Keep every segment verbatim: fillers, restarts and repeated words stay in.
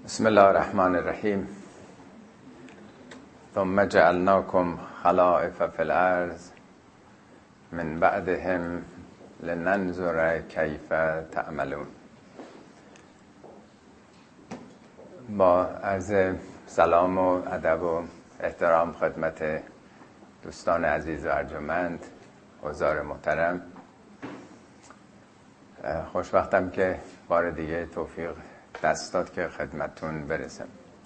بسم الله الرحمن الرحیم. ثم جعلناکم خلائف فی الارض من بعدهم لننظر کیف تعملون. با عرض سلام و ادب و احترام خدمت دوستان عزیز و ارجمند، حضار محترم، خوشبختم که بار دیگه توفیق دست داد که خدمتتون برسم.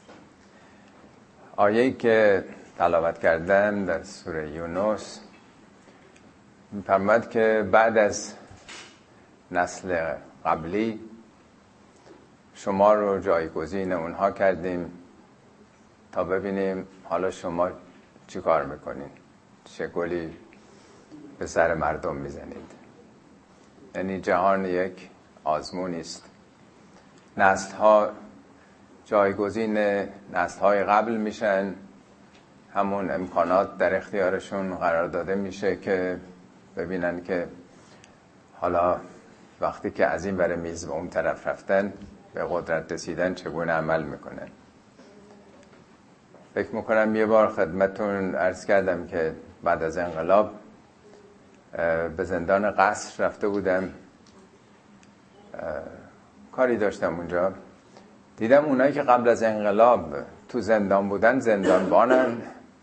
آیه‌ای که تلاوت کردم در سوره یونس می‌فرماید که بعد از نسل قبلی شما رو جایگزین اونها کردیم تا ببینیم حالا شما چی کار میکنین، چه گلی به سر مردم میزنید. یعنی جهان یک آزمونی است. نسل ها جایگزین نسل های قبل میشن، همون امکانات در اختیارشون قرار داده میشه که ببینن که حالا وقتی که از این ور میز به اون طرف رفتن، به قدرت رسیدن، چگونه عمل میکنن. فکر میکنم یه بار خدمتون عرض کردم که بعد از انقلاب به زندان قصر رفته بودم، کاری داشتم اونجا. دیدم اونایی که قبل از انقلاب تو زندان بودن زندانبانن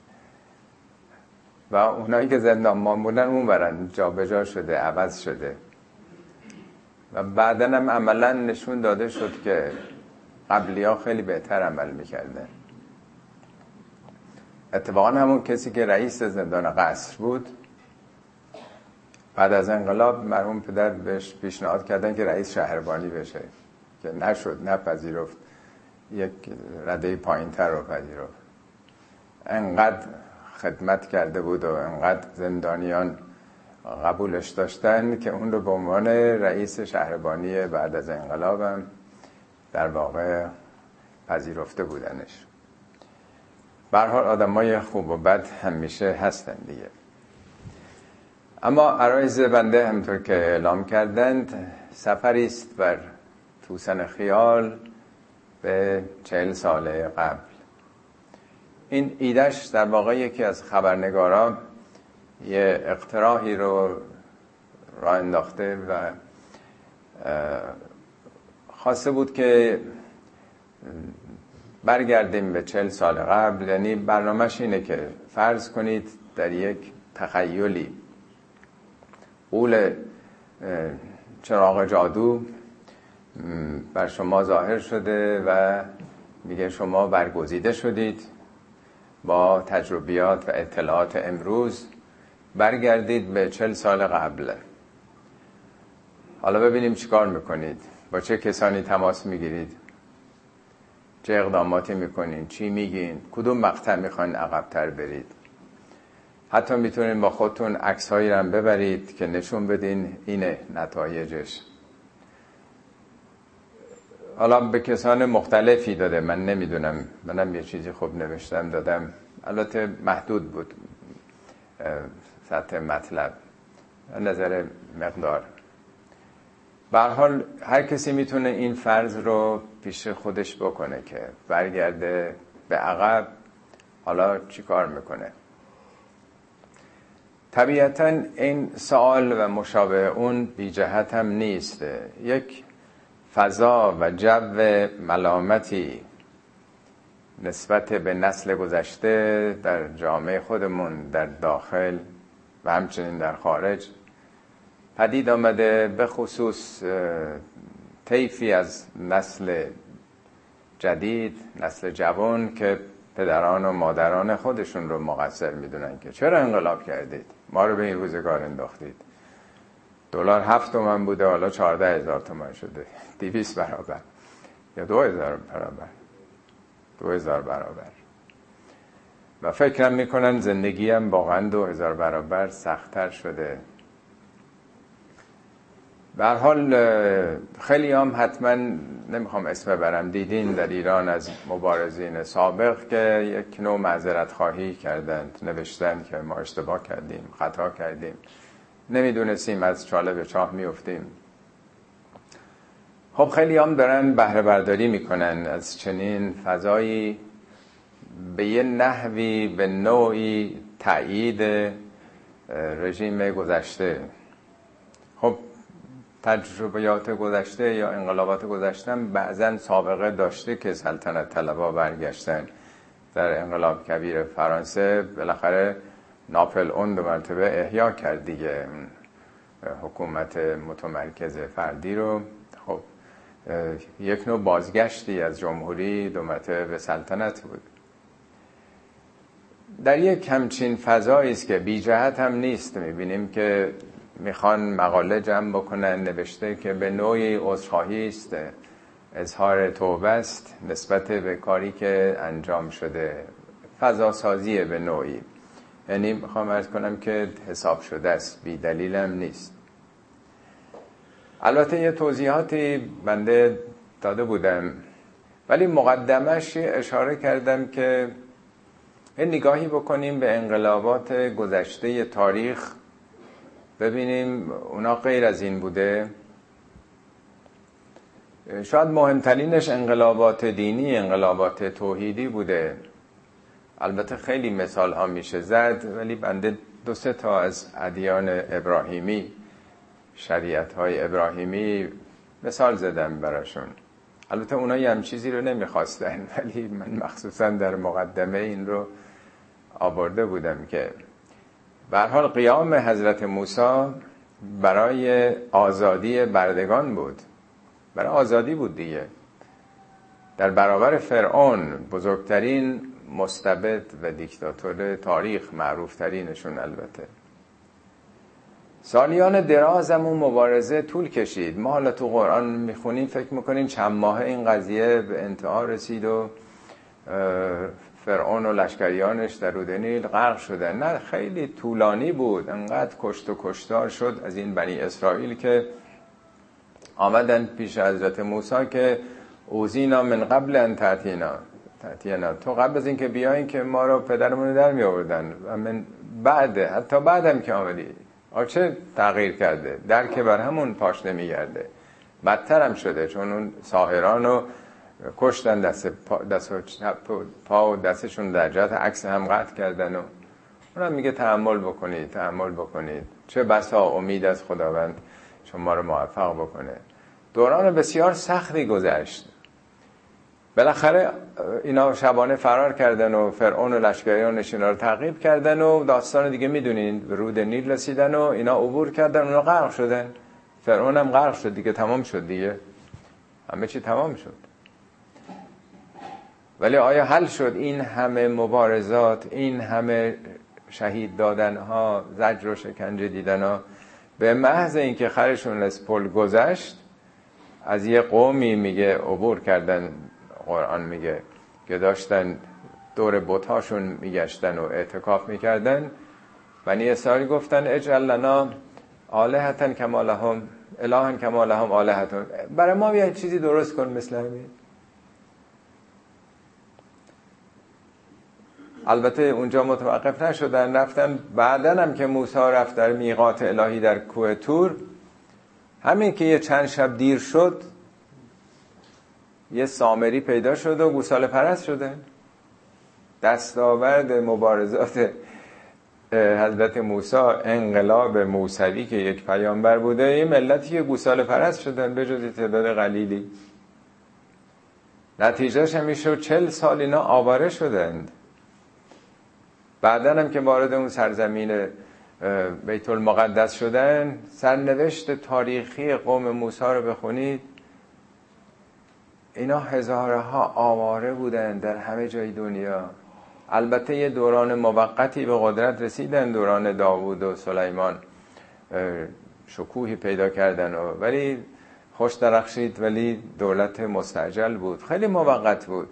و اونایی که زندانبان بودن اون برن جا به جا شده، عوض شده. و بعداً هم عملاً نشون داده شد که قبلی ها خیلی بهتر عمل میکردن. اتفاقاً همون کسی که رئیس زندان قصر بود، بعد از انقلاب مرحوم پدر بهش پیشنهاد کردن که رئیس شهربانی بشه، که نشد، نپذیرفت، یک رده پایین‌تر رو پذیرفت. انقدر خدمت کرده بود و انقدر زندانیان قبولش داشتن که اون رو به عنوان رئیس شهربانی بعد از انقلابم در واقع پذیرفته بودنش. به هر حال آدمای خوب و بد همیشه هستن دیگه. اما عرایض بنده همطور که اعلام کردند سفری است بر توسن خیال به چهل ساله قبل. این ایدهش در واقع یکی از خبرنگاران یه اقتراحی رو راه انداخته و خواسته بود که برگردیم به چهل سال قبل. یعنی برنامهش اینه که فرض کنید در یک تخیلی قول چراغ جادو بر شما ظاهر شده و میگه شما برگزیده شدید، با تجربیات و اطلاعات امروز برگردید به چهل سال قبل. حالا ببینیم چی کار میکنید، با چه کسانی تماس میگیرید، چه اقداماتی میکنین، چی میگین، کدوم مقطع میخواین عقب‌تر برید. حتی میتونین با خودتون عکس‌هایی رو هم ببرید که نشون بدین اینه نتایجش. حالا به کسان مختلفی داده، من نمیدونم، منم یه چیزی خوب نوشتم دادم، البته محدود بود سطح مطلب نظر مقدار. به هر حال هر کسی میتونه این فرض رو پیش خودش بکنه که برگرده به عقب، حالا چی کار میکنه. طبیعتاً این سوال و مشابه اون بی جهت هم نیست. یک فضا و جو ملامتی نسبت به نسل گذشته در جامعه خودمون در داخل و همچنین در خارج پدید آمده، به خصوص طیفی از نسل جدید، نسل جوان که پدران و مادران خودشون رو مقصر میدونن که چرا انقلاب کردید، ما رو به این روزگار انداختید. دلار هفت تومن بوده حالا چهارده هزار تومن شده، دویست برابر یا دو هزار برابر دو هزار برابر. و فکرم میکنن زندگی هم واقعا دو هزار برابر سخت‌تر شده. به هر حال خیلی هم حتما نمیخوام اسم برم، دیدین در ایران از مبارزین سابق که یک نوع معذرت خواهی کردند، نوشتن که ما اشتباه کردیم، خطا کردیم، نمیدونستیم، از چاله به چاه میافتیم. خب خیلی هم دارن بهره برداری میکنن از چنین فضایی، به یه نحوی به نوعی تأیید رژیم گذشته. خب تجربیات گذشته یا انقلابات گذشته بعضن سابقه داشته که سلطنت طلبها برگشتن. در انقلاب کبیر فرانسه بالاخره ناپل اون دو مرتبه احیا کرد دیگه حکومت متمرکز فردی رو. خب یک نوع بازگشتی از جمهوری دو مرتبه به سلطنت بود. در یک همچین فضایی است که بی جهت هم نیست، میبینیم که میخوان مقاله جمع بکنن، نوشته که به نوعی عذرخواهی است، اظهار توبه است نسبت به کاری که انجام شده، فضا سازیه به نوعی. یعنی میخوام عرض کنم که حساب شده است، بی دلیل هم نیست. البته یه توضیحاتی بنده داده بودم، ولی مقدمش اشاره کردم که این نگاهی بکنیم به انقلابات گذشته تاریخ، ببینیم اونا غیر از این بوده. شاید مهمترینش انقلابات دینی، انقلابات توحیدی بوده. البته خیلی مثال ها میشه زد، ولی بنده دو سه تا از ادیان ابراهیمی، شریعت های ابراهیمی مثال زدم براشون. البته اونا یه هم چیزی رو نمیخواستن، ولی من مخصوصا در مقدمه این رو آورده بودم که به هر حال قیام حضرت موسی برای آزادی بردگان بود، برای آزادی بود دیگه. در برابر فرعون، بزرگترین مستبد و دیکتاتور تاریخ، معروف ترینشون البته. سالیان درازمون مبارزه طول کشید. ما حالا تو قرآن میخونیم فکر میکنیم چند ماه این قضیه به انتها رسید و فرعون و لشکریانش در رود نیل غرق شدن. نه، خیلی طولانی بود. انقدر کشت و کشتار شد از این بنی اسرائیل که آمدن پیش حضرت موسی که اوزینا من قبل ان تأتینا تأتینا، تو قبل از این که بیاین که ما رو پدرمون در می آوردن و من بعد، حتی بعدم که آمدی آ چه تغییر کرده؟ در که بر همون پاش نمیگرده، بدتر هم شده، چون اون ساحران رو کشتن، دست پا, دست پا و دستشون در جهت عکس هم قطع کردن. و اونم میگه تحمل بکنید، تحمل بکنید، چه بسا امید از خداوند شما رو موفق بکنه. دوران بسیار سختی گذشت. بالاخره اینا شبانه فرار کردن و فرعون و لشکریانش اینا رو تعقیب کردن و داستان دیگه میدونین، به رود نیل رسیدن و اینا عبور کردن، اونا غرق شدن. فرعون هم غرق شد دیگه، تمام شد دیگه، همه چی تمام شد. ولی آیا حل شد این همه مبارزات، این همه شهید دادن ها، زجر و شکنجه دیدن ها؟ به محض اینکه خرشون از پل گذشت، از یه قومی میگه عبور کردن، قرآن میگه که داشتن دور بت‌هاشون میگشتن و اعتکاف میکردن، بنی اسرائیل گفتن اجعل لنا آلهة کما لهم الها کما لهم آلهة، برای ما یه چیزی درست کن مثل همین. البته اونجا متوقف نشدن، رفتن بعدن هم که موسی رفت در میقات الهی در کوه تور، همین که یه چند شب دیر شد یه سامری پیدا شد و گوساله پرست شدن. دستاورد مبارزات حضرت موسی، انقلاب موسوی که یک پیامبر بوده، یه ملتی که گوساله پرست شدن به جز تعداد قلیلی. نتیجهش هم میشه چل سال اینا آواره شدند. بعدن هم که وارد اون سرزمین بیت المقدس شدن، سرنوشت تاریخی قوم موسی رو بخونید، اینا هزارها آواره بودن در همه جای دنیا. البته یه دوران موقتی به قدرت رسیدن، دوران داوود و سلیمان، شکوهی پیدا کردن و ولی خوش درخشید، ولی دولت مستعجل بود، خیلی موقت بود.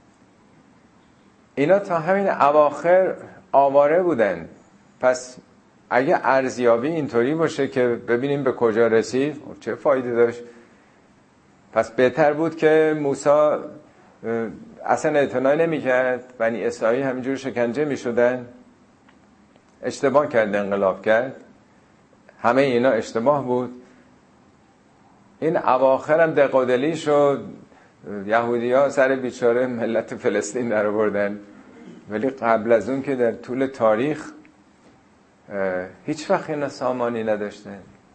اینا تا همین اواخر آواره بودن. پس اگه ارزیابی اینطوری باشه که ببینیم به کجا رسید، چه فایده داشت؟ پس بهتر بود که موسی اصلا اعتنا نمی‌کرد، بنی اسرائیل همینجور شکنجه می‌شدن. اشتباه کرد، انقلاب کرد، همه اینا اشتباه بود. این اواخر هم دقودلی شد، یهودی ها سر بیچاره ملت فلسطین در آوردن، ولی قبل از اون که در طول تاریخ هیچ وقت اینا سامانی نداشته.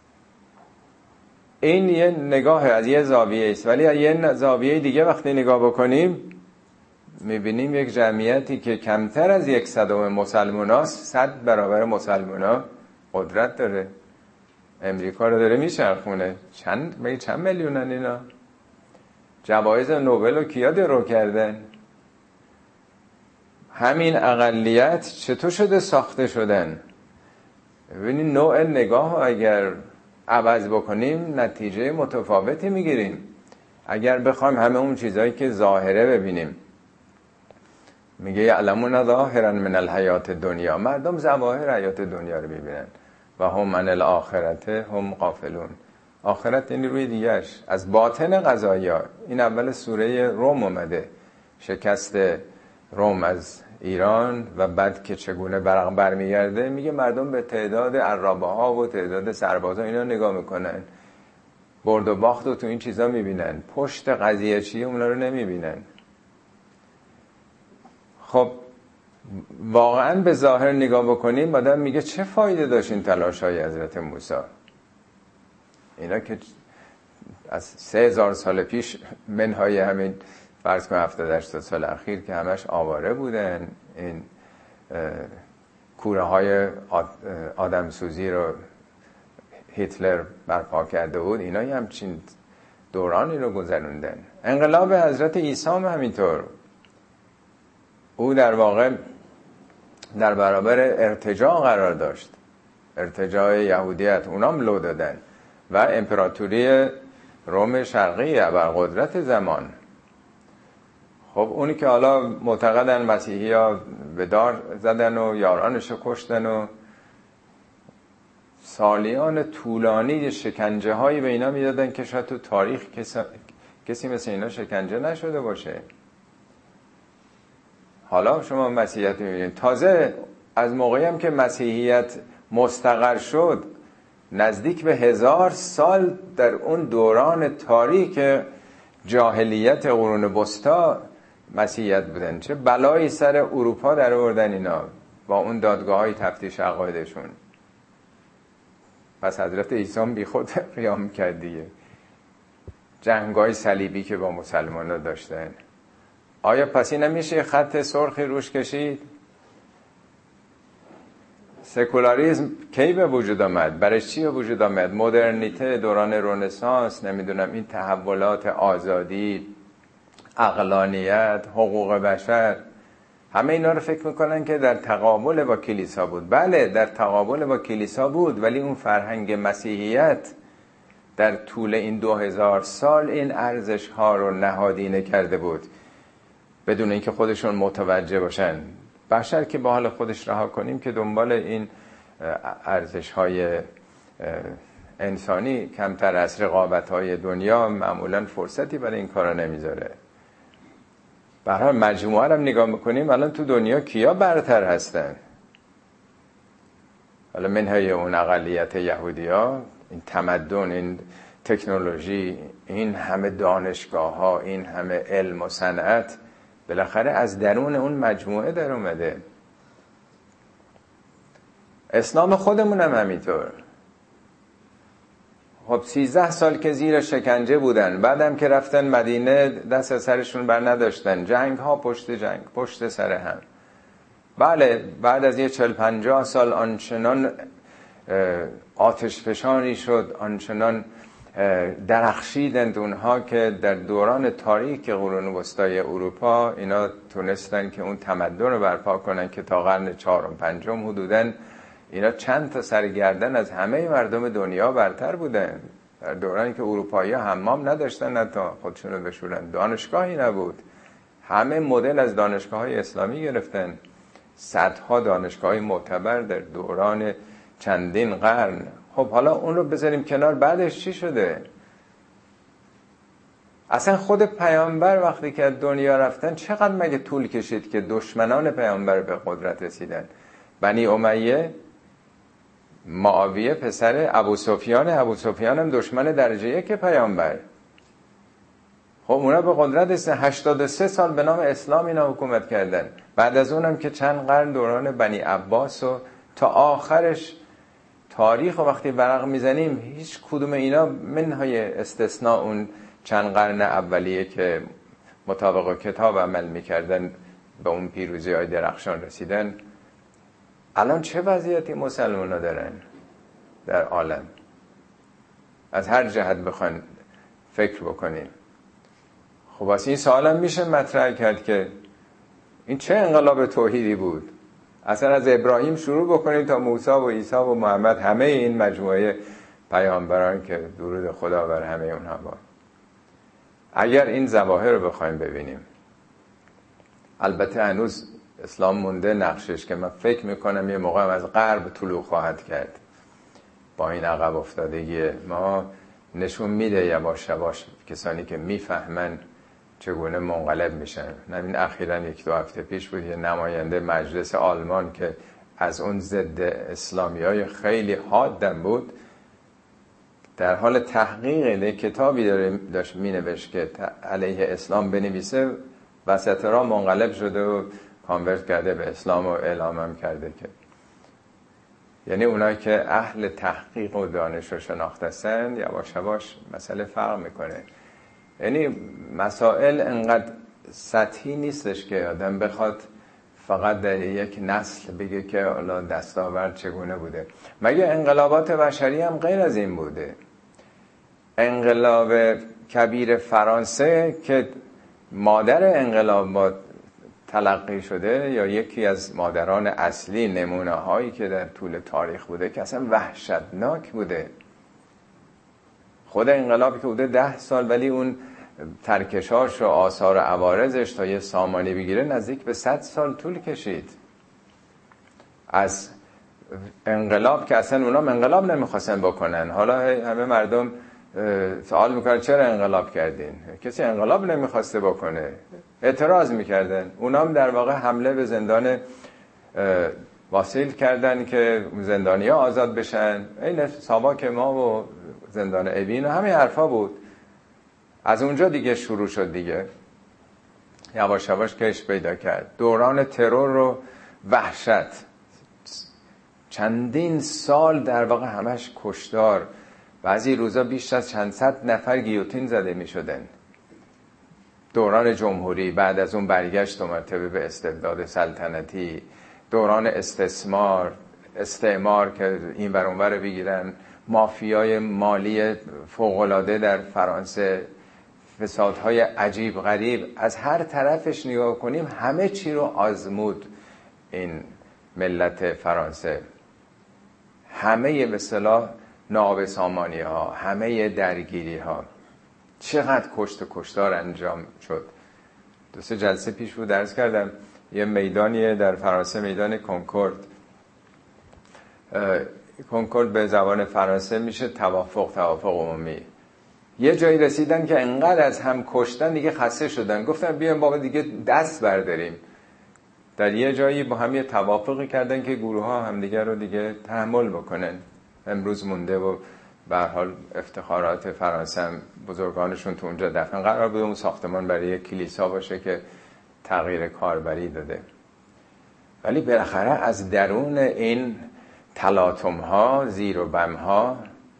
این یه نگاه از یه زاویه است، ولی از یه زاویه دیگه وقتی نگاه بکنیم میبینیم یک جمعیتی که کمتر از یک صدم مسلمان هاست صد برابر مسلمان ها قدرت داره، امریکا رو داره میچرخونه. چند می چند میلیونن اینا؟ جوایز نوبل رو کیا درو کردن؟ همین اقلیت چطور شده ساخته شدن؟ ببینید نوع نگاه اگر عوض بکنیم نتیجه متفاوتی میگیریم. اگر بخوایم همه اون چیزایی که ظاهره ببینیم، میگه یعلمون ظاهرا من الحیات دنیا، مردم ظواهر حیات دنیا رو میبینن و هم من الاخرت هم غافلون. آخرت یعنی روی دیگرش، از باطن قضایا. این اول سوره روم اومده، شکست روم از ایران و بعد که چگونه برق برمیگرده، میگه مردم به تعداد عرابه ها و تعداد سربازا اینا نگاه میکنن، برد و باخت رو تو این چیزا میبینن، پشت قضیه چیه اونا رو نمیبینن. خب واقعا به ظاهر نگاه بکنیم آدم میگه چه فایده داشت این تلاش های حضرت موسی؟ اینا که از سه هزار سال پیش منهای همین فرض کن هفتاد هشتاد سال اخیر که همش آواره بودن، این کوره های آدمسوزی رو هیتلر برپا کرده بود، اینا هم همچین دورانی رو گذروندن. انقلاب حضرت عیسی هم همینطور، او در واقع در برابر ارتجاع قرار داشت، ارتجاع یهودیت، اونام لو دادن و امپراتوری روم شرقی ابرقدرت زمان. خب اونی که حالا معتقدن مسیحی ها به دار زدن و یارانشو کشتن و سالیان طولانی شکنجه هایی به اینا میدادن که شاید تو تاریخ کسی, کسی مثل اینا شکنجه نشده باشه. حالا شما مسیحیت میبینید، تازه از موقعی هم که مسیحیت مستقر شد نزدیک به هزار سال در اون دوران تاریک جاهلیت قرون وسطا مسیحیت بودن. چه بلایی سر اروپا در آوردن اینا با اون دادگاه های تفتیش عقایدشون. پس حضرت عیسی بی خود قیام کرد دیگه. جنگ‌های صلیبی که با مسلمان‌ها داشتن، آیا پس این نمیشه خط سرخی روش کشید؟ سکولاریسم کی به وجود آمد؟ برای چی به وجود آمد؟ مدرنیته، دوران رنسانس، نمیدونم این تحولات آزادی، عقلانیت، حقوق بشر، همه اینا رو فکر میکنن که در تقابل با کلیسا بود. بله در تقابل با کلیسا بود، ولی اون فرهنگ مسیحیت در طول این دو هزار سال این ارزش ها رو نهادینه کرده بود بدون اینکه خودشون متوجه باشن. بشر که با حال خودش رها کنیم که دنبال این ارزش های انسانی کمتر از رقابت های دنیا معمولا فرصتی برای این کارا نمیذاره. به هر حال مجموعه رو نگاه میکنیم الان تو دنیا کیا برتر هستن؟ حالا منهای اون اقلیت یهودیا، این تمدن، این تکنولوژی، این همه دانشگاه ها، این همه علم و صنعت بالاخره از درون اون مجموعه در اومده. اسلام خودمون هم همینطور. خب سیزده سال که زیر شکنجه بودن، بعدم که رفتن مدینه دست از سرشون بر نداشتن، جنگ ها پشت جنگ، پشت سر هم. بله بعد از یه چل پنجاه سال آنچنان آتش فشانی شد، آنچنان درخشیدند اونها که در دوران تاریک قرون وسطای اروپا اینا تونستن که اون تمدن رو برپا کنن که تا قرن چهارم پنجم حدوداً اینا چند تا سرگردن از همه مردم دنیا برتر بودن. در دورانی که اروپایی حمام نداشتن حتی خودشونو بشورن، دانشگاهی نبود، همه مدل از دانشگاه های اسلامی گرفتن، صدها دانشگاه معتبر در دوران چندین قرن. خب حالا اون رو بذاریم کنار، بعدش چی شده؟ اصلا خود پیامبر وقتی که دنیا رفتن چقدر مگه طول کشید که دشمنان پیامبر به قدرت رسیدن؟ بنی امیه معاویه پسر ابو سفیان، ابو سفیان هم دشمن درجه یک پیامبر. خب اونا به قدرت است. هشتاد و سه سال به نام اسلام اینا حکومت کردن. بعد از اونم که چند قرن دوران بنی عباس و تا آخرش تاریخ و وقتی ورق میزنیم هیچ کدوم اینا منهای استثناء اون چند قرن اولیه که مطابق کتاب عمل میکردن به اون پیروزی های درخشان رسیدن. الان چه وضعیتی مسلمان ها دارن در عالم؟ از هر جهت بخواین فکر بکنیم. خب واسه این سوال هم میشه مطرح کرد که این چه انقلاب توحیدی بود؟ اصلا از ابراهیم شروع بکنید تا موسی و عیسی و محمد، همه این مجموعه پیامبران که درود خدا بر همه اونها باد. اگر این ظواهر رو بخوایم ببینیم، البته هنوز اسلام مونده نقشش که من فکر میکنم یه موقع از غرب طلوع خواهد کرد. با این عقب افتادگی ما نشون میده یواش یواش کسانی که میفهمن چگونه منقلب میشن. همین اخیراً یک دو هفته پیش بود یه نماینده مجلس آلمان که از اون ضد اسلامیای خیلی حادم بود، در حال تحقیق کتابی داره داشت مینوشت که علیه اسلام بنویسه، وسط راه منقلب شده و کانورت کرده به اسلام و اعلامم کرده. که یعنی اونایی که اهل تحقیق و دانش و شناخت هستن یواش یواش مسئله فرق میکنه. یعنی مسائل انقدر سطحی نیستش که آدم بخواد فقط در یک نسل بگه که حالا دستاورد چگونه بوده. مگه انقلابات بشری هم غیر از این بوده؟ انقلاب کبیر فرانسه که مادر انقلابات تلقی شده یا یکی از مادران اصلی نمونه هایی که در طول تاریخ بوده که اصلا وحشتناک بوده. خود انقلابی که بوده ده سال، ولی اون ترکشاش و آثار و عوارضش تا یه سامانی بگیره نزدیک به صد سال طول کشید. از انقلاب که اصلا اونا انقلاب نمیخواستن بکنن، حالا همه مردم سوال میکنن چرا انقلاب کردین؟ کسی انقلاب نمیخواسته بکنه، اعتراض میکردن. اونا هم در واقع حمله به زندان واسیل کردن که زندانی ها آزاد بشن. این ساواک ما و زندان اوین همه حرفا بود. از اونجا دیگه شروع شد دیگه یواش یواش کش پیدا کرد. دوران ترور و وحشت، چندین سال در واقع همش کشتار. بعضی روزا بیش از چند صد نفر گیوتین زده می شدن. دوران جمهوری، بعد از اون برگشت دو مرتبه به استبداد سلطنتی، دوران استثمار، استعمار که این ور اون ور بگیرن، مافیای مالی فوق‌العاده در فرانسه، فسادهای عجیب غریب. از هر طرفش نگاه کنیم همه چی رو آزمود این ملت فرانسه. همه به اصطلاح نابسامانی ها، همه درگیری ها، چقدر کشت و کشتار انجام شد. دو سه جلسه پیش بود درس کردم یه میدانیه در فرانسه، میدان کنکورد. کنکورد به زبان فرانسه میشه توافق، توافق عمومی. یه جایی رسیدن که انقدر از هم کشتن دیگه خسته شدن، گفتن بیایم بابا دیگه دست برداریم. در یه جایی با هم یه توافقی کردن که گروه ها هم دیگه رو دیگه تحمل بکنن. امروز مونده و به هر حال افتخارات فرانسه هم بزرگانشون تو اونجا دفن. قرار بود اون ساختمان برای یک کلیسا باشه که تغییر کاربری داده. ولی بالاخره از درون این تلاطم ها، زیر و بم ها،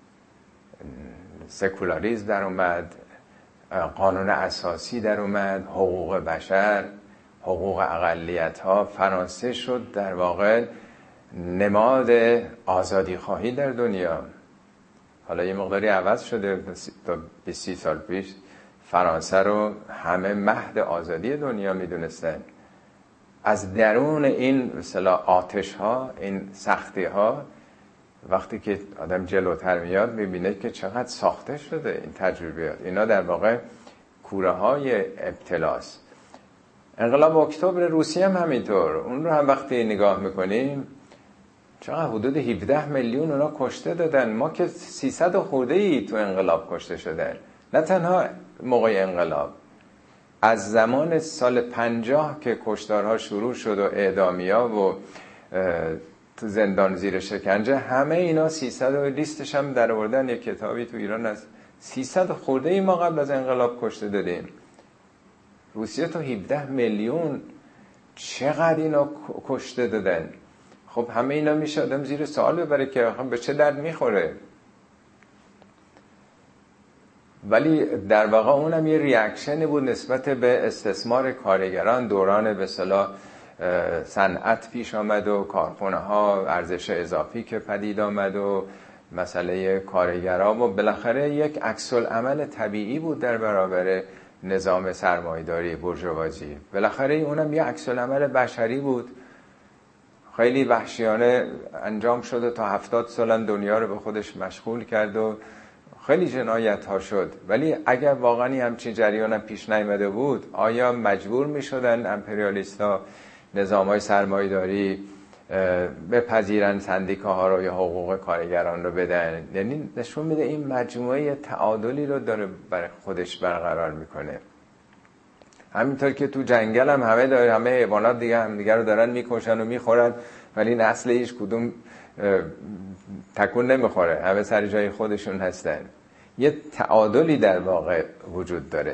سکولاریسم در اومد، قانون اساسی در اومد، حقوق بشر، حقوق اقلیت ها. فرانسه شد در واقع نماد آزادی خواهی در دنیا. حالا یه مقداری عوض شده تا بیست سال پیش. فرانسه رو همه مهد آزادی دنیا میدونستن. از درون این مثلا آتش ها، این سختی ها، وقتی که آدم جلوتر میاد میبینه که چقدر ساخته شده این تجربیات. اینا در واقع کوره های ابتلاست. انقلاب اکتبر روسیه هم همینطور. اون رو هم وقتی نگاه میکنیم چقدر حدود هفده میلیون اونا کشته دادن. ما که سیصد خورده ای تو انقلاب کشته شدن. نه تنها موقع انقلاب، از زمان سال پنجاه که کشتارها شروع شد و اعدامیا و تو زندان زیر شکنجه، همه اینا سیصد و لیستش هم در آوردن. یک کتابی تو ایران از سیصد خورده ای ما قبل از انقلاب کشته دادیم. روسیه تا هفده میلیون، چقدر اینا کشته دادن. خب همه اینا میشه آدم زیر سوال ببره که به چه درد میخوره. ولی در واقع اونم یه ریاکشنی بود نسبت به استثمار کارگران. دوران به اصطلاح صنعت پیش آمد و کارخونه ها، ارزش اضافی که پدید آمد و مسئله کارگرها، و بالاخره یک عکس العمل طبیعی بود در برابر نظام سرمایه‌داری بورژوازی. بالاخره اونم یه عکس العمل بشری بود، خیلی وحشیانه انجام شد و تا هفتاد سال دنیا رو به خودش مشغول کرد و خیلی جنایت ها شد. ولی اگر واقعا همچین جریان هم پیش نیامده بود، آیا مجبور می شدن امپریالیست ها، نظام های سرمایه‌داری بپذیرن سندیکاها رو یا حقوق کارگران رو بدن؟ یعنی نشون میده این مجموعه تعادلی رو داره برای خودش برقرار میکنه. همینطور که تو جنگل هم همه داره، همه حیوانات دیگه هم دیگه رو دارن میکشن و میخورن، ولی نسل هیچ کدوم تکون نمیخوره، همه سر جای خودشون هستن. یه تعادلی در واقع وجود داره.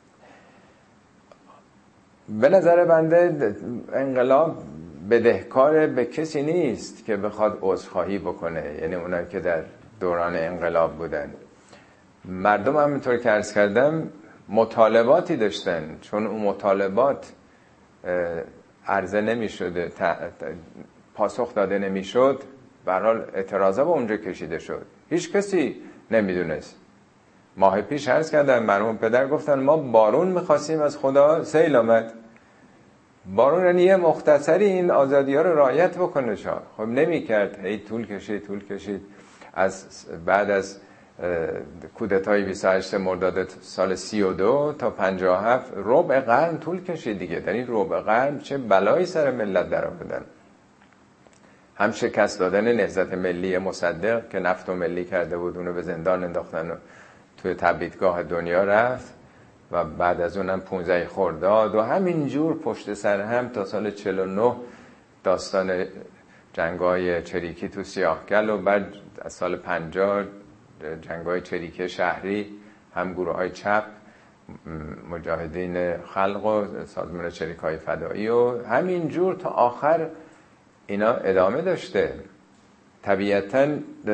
به نظر بنده انقلاب بدهکار به کسی نیست که بخواد عذرخواهی بکنه، یعنی اونایی که در دوران انقلاب بودن. مردم همینطور که عرض کردم مطالباتی داشتن، چون اون مطالبات عرضه نمی شده، پاسخ داده نمی شد، به هر حال اعتراضا به اونجا کشیده شد. هیچ کسی نمیدونست. ماه پیش عرض کردم مرحوم پدر گفتن ما بارون میخواستیم از خدا، سیل آمد. بارون یعنی یه مختصری این آزادی ها رو رعایت بکنه شاه. خب نمی کرد، هی طول کشید طول کشید. از بعد از کودتای بیست و هشتم مرداد سال سی و دو تا پنجاه و هفت ربع قرن طول کشید دیگه. در این ربع قرن چه بلایی سر ملت در آوردن. هم شکست دادن نهضت ملی مصدق که نفت و ملی کرده بود، اونو به زندان انداختن و توی تبعیدگاه دنیا رفت، و بعد از اونم پانزده خرداد و همینجور پشت سر هم تا سال چهل و نه داستان جنگای چریکی تو سیاهگل، و بعد از سال پنجاه جنگای چریکی شهری، هم گروه های چپ، مجاهدین خلق و سازمان چریکای فدایی، و همینجور تا آخر اینا ادامه داشته. طبیعتاً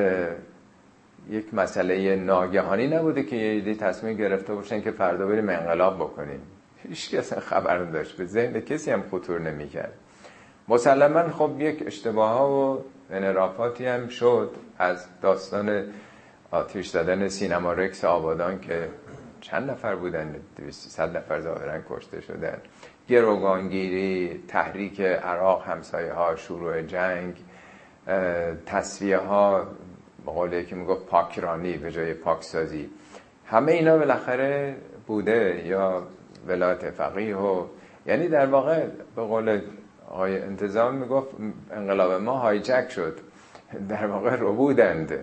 یک مسئله ناگهانی نبوده که یه عده تصمیم گرفته باشن که فردا بریم انقلاب بکنیم. هیچ کس خبر نداشت، به ذهن کسی هم خطور نمی‌کرد. مسلماً خب یک اشتباهات و انحرافاتی هم شد از داستان آتش زدن سینما رکس آبادان که چند نفر بودن، دویست صد نفر ظاهراً کشته شدن، گروگانگیری، تحریک عراق، همسایه ها، شروع جنگ، تصفیه ها، به قول که میگفت پاکرانی به جای پاکسازی، همه اینا بالاخره بوده، یا ولایت فقیه، و یعنی در واقع به قول آقای انتظام میگفت انقلاب ما هایجک شد، در واقع رو بودند،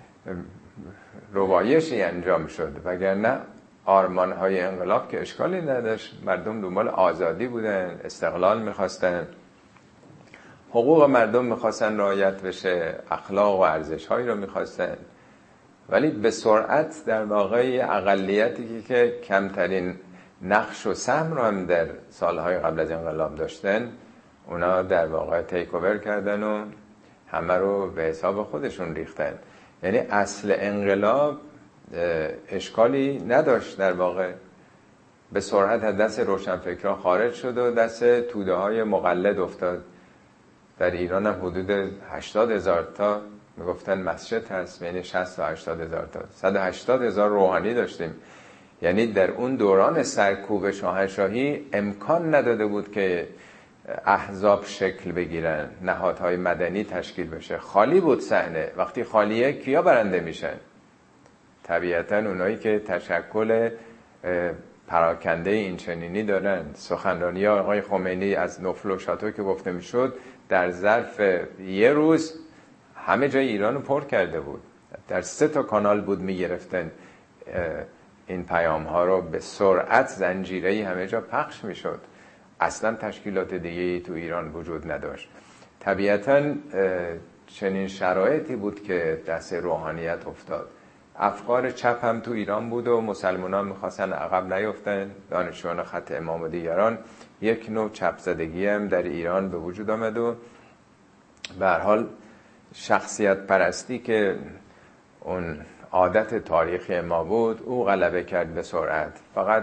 روایشی انجام شد، وگرنه آرمان های انقلاب که اشکالی نداشت. مردم دنبال آزادی بودن، استقلال میخواستن، حقوق مردم میخواستن رعایت بشه، اخلاق و ارزش هایی رو میخواستن. ولی به سرعت در واقع اقلیتی که کمترین نقش و سهم رو هم در سالهای قبل از انقلاب داشتن، اونا در واقع تیک اوور کردن و همه رو به حساب خودشون ریختن. یعنی اصل انقلاب اشکالی نداشت، در واقع به سرعت از دست روشنفکران خارج شد و دست توده های مقلد افتاد. در ایران هم حدود هشتاد هزار تا میگفتن مسجد هست، یعنی شصت تا هشتاد هزار تا، صد و هشتاد هزار روحانی داشتیم. یعنی در اون دوران سرکوب شاهنشاهی امکان نداده بود که احزاب شکل بگیرن، نهادهای مدنی تشکیل بشه، خالی بود صحنه. وقتی خالیه کیا برنده میشن؟ طبیعتا اونایی که تشکل پراکنده این چنینی دارن. سخنرانی آقای خمینی از نفل و شاتو که گفته میشد در ظرف یه روز همه جای ایران رو پر کرده بود. در سه تا کانال بود میگرفتن این پیام ها رو، به سرعت زنجیره‌ای همه جا پخش میشد. اصلا تشکیلات دیگه تو ایران وجود نداشت. طبیعتاً چنین شرایطی بود که دست روحانیت افتاد. افکار چپ هم تو ایران بود و مسلمانان میخواستن عقب نیفتن، دانشجویان خط امام و دیگران. یک نوع چپ زدگی هم در ایران به وجود آمد و به هر حال شخصیت پرستی که اون عادت تاریخی ما بود او غلبه کرد به سرعت. فقط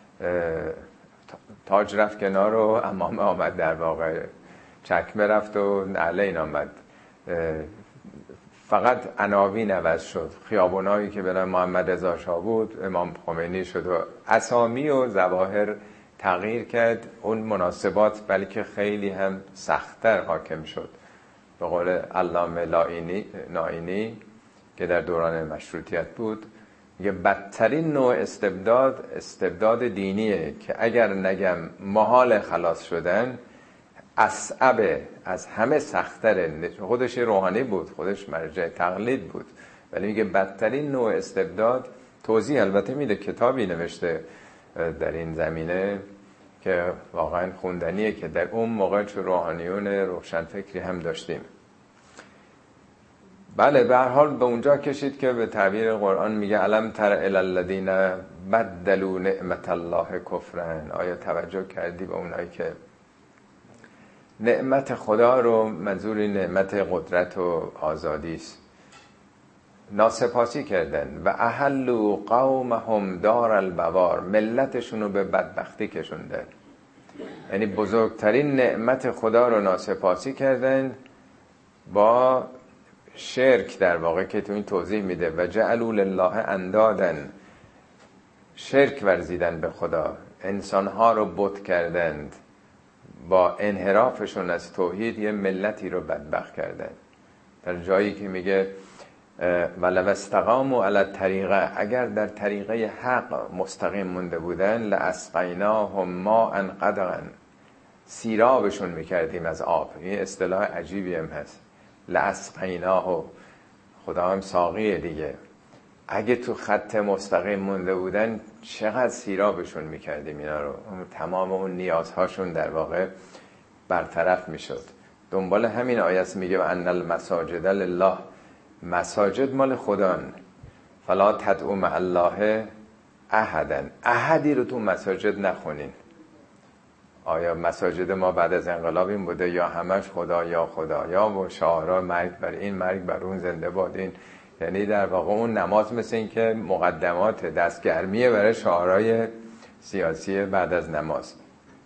تاج رفت کنار و امامه آمد، در واقع چکمه رفت و نعلین آمد. فقط عناوین عوض شد، خیابونایی که برای محمد رضا شاه بود امام خمینی شد و اسامی و ظواهر تغییر کرد. اون مناسبات بلکه خیلی هم سخت‌تر حاکم شد. به قول علامه نائینی که در دوران مشروطیت بود، میگه بدترین نوع استبداد استبداد دینیه که اگر نگم محال خلاص شدن، اصعبه، از همه سخت‌تره. خودش روحانی بود، خودش مرجع تقلید بود، ولی میگه بدترین نوع استبداد. توضیح البته میده، کتابی نوشته در این زمینه که واقعا خوندنیه که در اون موقع چه روحانیون روشنفکری هم داشتیم. بله، به هر حال به اونجا کشید که به تعبیر قرآن میگه الم تر الی الذین بدلوا نعمت الله کفرا. آیا توجه کردی به اونایی که نعمت خدا رو، منظور نعمت قدرت و آزادی است، ناسپاسی کردن و احلوا قومهم دار البوار، ملتشون رو به بدبختی کشوندن. یعنی بزرگترین نعمت خدا رو ناسپاسی کردن با شرک، در واقع که تو این توضیح میده و جعلوا لله اندادن، شرک ورزیدن به خدا، انسانها رو بت کردند، با انحرافشون از توحید یه ملتی رو بدبخت کردن. در جایی که میگه ولو استقاموا علی الطریقه، اگر در طریقه حق مستقیم مونده بودن، لاسقیناهم ماء غدقا، سیرابشون میکردیم از آب. این اصطلاح عجیبی هم هست، لاسقیناه، خدا هم ساقیه دیگه. اگه تو خط مستقیم مونده بودن چقدر سیرابشون میکردیم اینا رو، تمام اون نیازهاشون در واقع برطرف میشد. دنبال همین آیت میگه و ان المساجد لله، مساجد مال خدان، فلا تدعوا مع الله احدا، احدی رو تو مساجد نخونین. آیا مساجد ما بعد از انقلاب این بوده یا همش خدا یا خدا یا و شعارا مرگ بر این مرگ بر اون زنده باد این؟ یعنی در واقع اون نماز مثل این که مقدمات دستگرمیه برای شعارهای سیاسی بعد از نماز.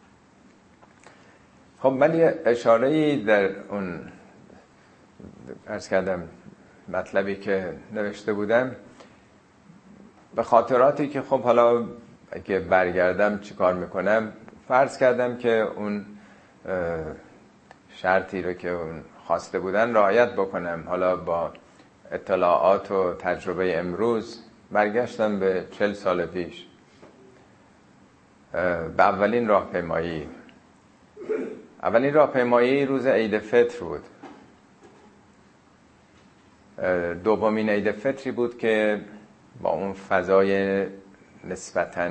خب من یه اشاره‌ای در اون عرض کردم مطلبی که نوشته بودم به خاطراتی که خب حالا اگه برگردم چی کار میکنم، فرض کردم که اون شرطی رو که اون خواسته بودن رعایت بکنم. حالا با اطلاعات و تجربه امروز برگشتم به چل سال پیش، به اولین راهپیمایی. اولین راهپیمایی روز عید فطر بود. دومین عید فطری بود که با اون فضای نسبتاً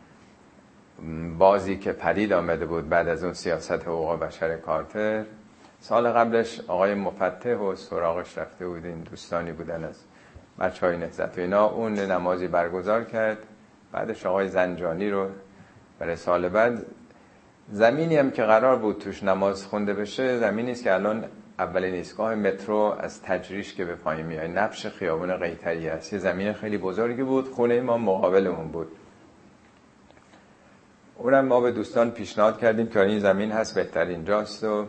بازی که پدید آمده بود بعد از اون سیاست حقوق بشر کارتر. سال قبلش آقای مفتح و سراغش رفته بودین، دوستانی بودن از بچهای نهضت و اینا، اون نمازی برگزار کرد. بعدش آقای زنجانی رو برای سال بعد. زمینی هم که قرار بود توش نماز خونده بشه زمینی است که الان اولین ایستگاه مترو از تجریش که به پایین میاد، نبش خیابون قیطری است. یه زمین خیلی بزرگی بود، خونه ما مقابلمون بود. اونم ما به دوستان پیشنهاد کردیم که این زمین هست بهترین جاست و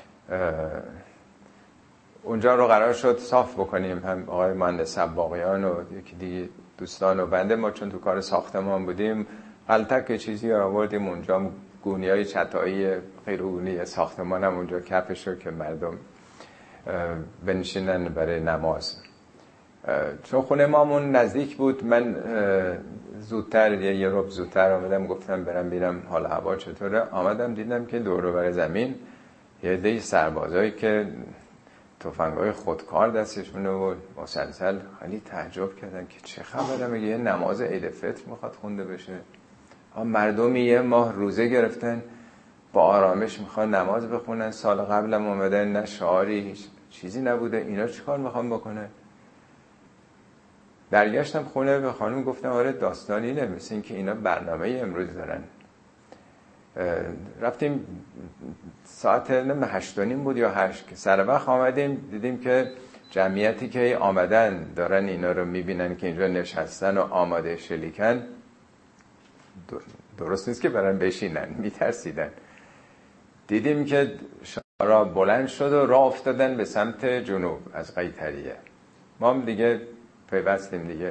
اونجا رو قرار شد صاف بکنیم. هم آقای مهندس سباقیان و یکی دیگه دوستان و بنده، ما چون تو کار ساختمان بودیم غلطک چیزی رو آوردیم اونجا، گونیای چتایی غیرعمومی ساختمان هم اونجا کفش رو که مردم بنشینن برای نماز. چون خونه مامون نزدیک بود، من زودتر یه یه ربع زودتر آمدم، گفتم برم ببینم حال هوا چطوره. آمدم دیدم که دور و بر زمین یه عده سربازایی که تفنگ‌های خودکار دستشونه و مسلسل، خیلی تعجب کردم که چه خبره. میگه یه نماز عید فطر میخواد خونده بشه. مردمی یه ماه روزه گرفتن، با آرامش میخوان نماز بخونن. سال قبلم اومدن، نه شعاری چیزی نبوده، اینا چیکار میخوان بکنن؟ برگشتم خونه به خانم گفتم آره داستان اینه، مثل این که اینا برنامه امروز دارن. رفتیم ساعت هشت و نیم بود یا هشت که سر وقت آمدیم، دیدیم که جمعیتی که آمدن دارن اینا رو میبینن که اینجا نشستن و آماده شلیکن. درست نیست که برن بشینن، میترسیدن. دیدیم که شارع بلند شد و راه افتادن به سمت جنوب از قیطریه. ما هم دیگه پیوستیم دیگه.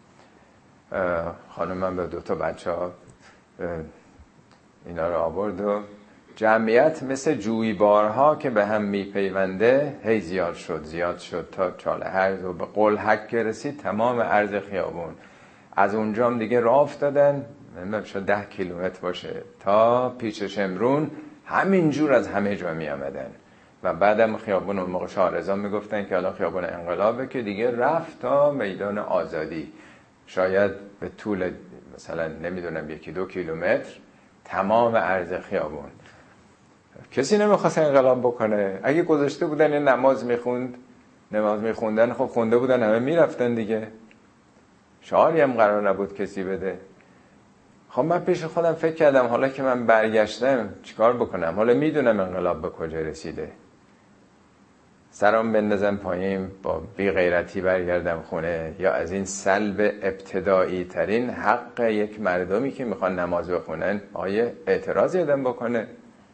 خانمم به دوتا بچه ها اینا رو آورد و جمعیت مثل جویبارها که به هم میپیونده هی زیاد شد زیاد شد تا چاله هرز و به قلحک رسید تمام عرض خیابون. از اونجا هم دیگه راه افتادن، نمیدونم شد ده کیلومتر باشه تا پیش شمرون، همینجور از همه جا می آمدن. و بعدم خیابون اون موقع شاهرضا میگفتن که الان خیابون انقلابه که دیگه رفت تا میدان آزادی، شاید به طول مثلا نمیدونم یکی دو کیلومتر تمام عرض خیابون. کسی نمیخواست انقلاب بکنه. اگه گذاشته بودن یه نماز میخوند، نماز میخوندن، خب خونده بودن همه میرفتن دیگه، شعاری هم قرار نبود کسی بده. خب من پیش خودم فکر کردم حالا که من برگشتم چیکار بکنم؟ حالا میدونم انقلاب به کجا رسیده، سرم بندازم پایین با بی غیرتی برگردم خونه، یا از این سلب ابتدایی ترین حق یک مردمی که میخوان نماز بخونن آیه اعتراض آدم بکنه؟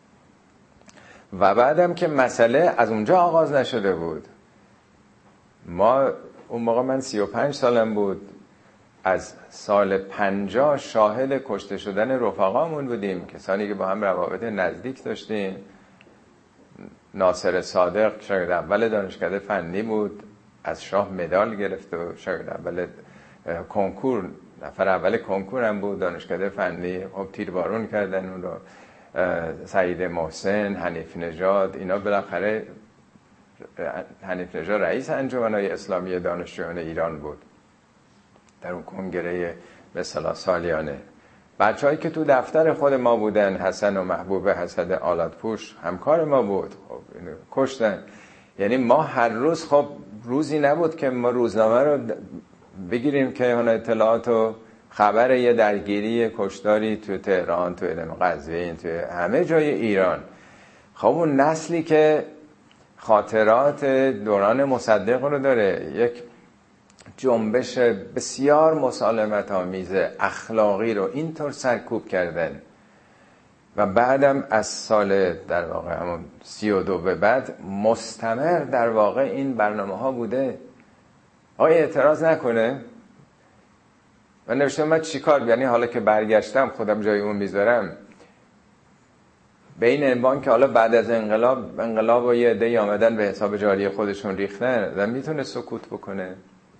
و بعدم که مسئله از اونجا آغاز نشده بود. ما اون موقع من سی و پنج سالم بود، از سال پنجاه شاهد کشته شدن رفقامون بودیم، کسانی که با هم روابط نزدیک داشتیم. ناصر صادق شاگرد اول دانشکده فنی بود، از شاه مدال گرفت و شاگرد اول کنکور، نفر اول کنکور هم بود دانشکده فنی. خب تیربارون کردن اون رو. سعید محسن، حنیف نژاد، اینا بالاخره حنیف نژاد رئیس انجمن‌های اسلامی دانشجویان ایران بود در اون کنگره به اصطلاح سالیانه. بچه‌هایی که تو دفتر خود ما بودن، حسن و محبوب حسد آلاتپوش همکار ما بود، خب اینو کشتن. یعنی ما هر روز، خب روزی نبود که ما روزنامه رو بگیریم که اون اطلاعات و خبر یه درگیری کشتاری تو تهران، تو قزوین، تو همه جای ایران. خب اون نسلی که خاطرات دوران مصدق رو داره، یک جنبش بسیار مسالمت آمیز اخلاقی رو اینطور سرکوب کردن و بعدم از سال در واقع همون سی و دو به بعد مستمر در واقع این برنامه ها بوده. آقای اعتراض نکنه؟ من نوشتم من چی کار، یعنی حالا که برگشتم خودم جای اون میذارم به این عنوان که حالا بعد از انقلاب انقلاب و یه عده‌ای آمدن به حساب جاری خودشون ریختن و میتونه سکوت بکنه.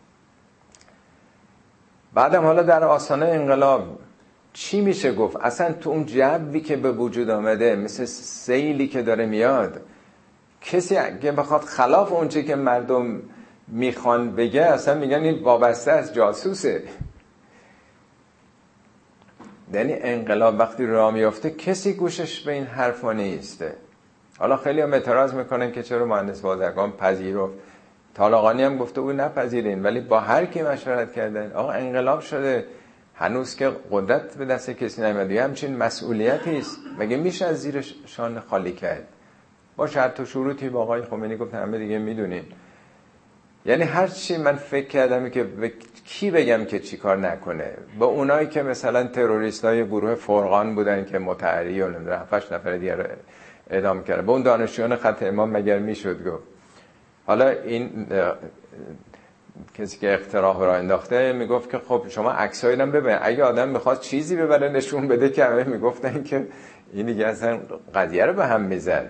بعدم حالا در آستانه انقلاب چی میشه گفت؟ اصلا تو اون جوی که به وجود آمده مثل سیلی که داره میاد، کسی اگه بخواد خلاف اونچه که مردم میخوان بگه، اصلا میگن این وابسته از جاسوسه. یعنی انقلاب وقتی راه میافته کسی گوشش به این حرفا نیسته. حالا خیلی هم اعتراض میکنن که چرا مهندس بازرگان پذیرفت، طالقانی هم گفته بود نپذیرین، ولی با هر کی مشورت کردن آقا انقلاب شده، هنوز که قدرت به دست کسی نیامده، همچین مسئولیتی است، مگه میشه از زیر شان خالی کرد؟ با شرط و شروطی با آقای خمینی گفت همه دیگه میدونین. یعنی هر چی من فکر کردم که به کی بگم که چی کار نکنه، با اونایی که مثلا تروریستای گروه فرقان بودن که متحری و نمیدونم هفت نفر دیگه رو اعدام کرده، با اون دانشجویان خط امام مگر میشد گفت؟ حالا این کسی که اختراع را انداخته میگفت که خب شما عکسایی هم ببین، اگه آدم میخواد چیزی ببره نشون بده که همه میگفتن که این دیگه اصلا قضیه رو به هم میزد.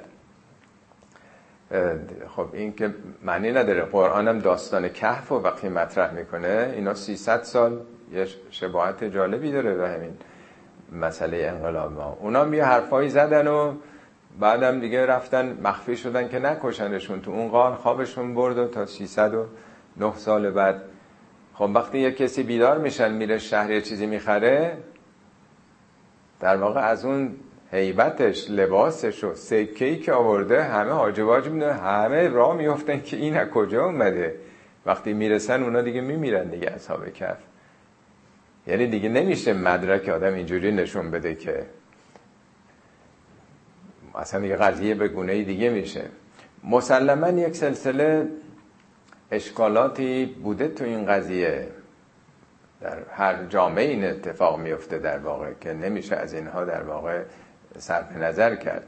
خب این که معنی نداره. قرآن هم داستان کهف و وقتی مطرح میکنه اینا سیصد سال یه شباهت جالبی داره به همین مسئله انقلاب ما. اونا هم یه حرفایی زدن و بعدم دیگه رفتن مخفی شدن که نکشنشون، تو اون غار خوابشون برد و تا سیصد و نه سال بعد. خب وقتی یه کسی بیدار میشن میره شهر یه چیزی میخره، در واقع از اون هیبتش، لباسش و سکه‌ای که آورده، همه حاجباج میدونه، همه راه میفتن که این از کجا اومده. وقتی میرسن اونا دیگه میمیرن دیگه، اصحاب کهف. یعنی دیگه نمیشه مدرک آدم اینجوری نشون بده که اصلا دیگه قضیه به گونه دیگه میشه. مسلماً یک سلسله اشکالاتی بوده تو این قضیه، در هر جامعه این اتفاق میفته در واقع، که نمیشه از اینها در واقع صرف نظر کرد.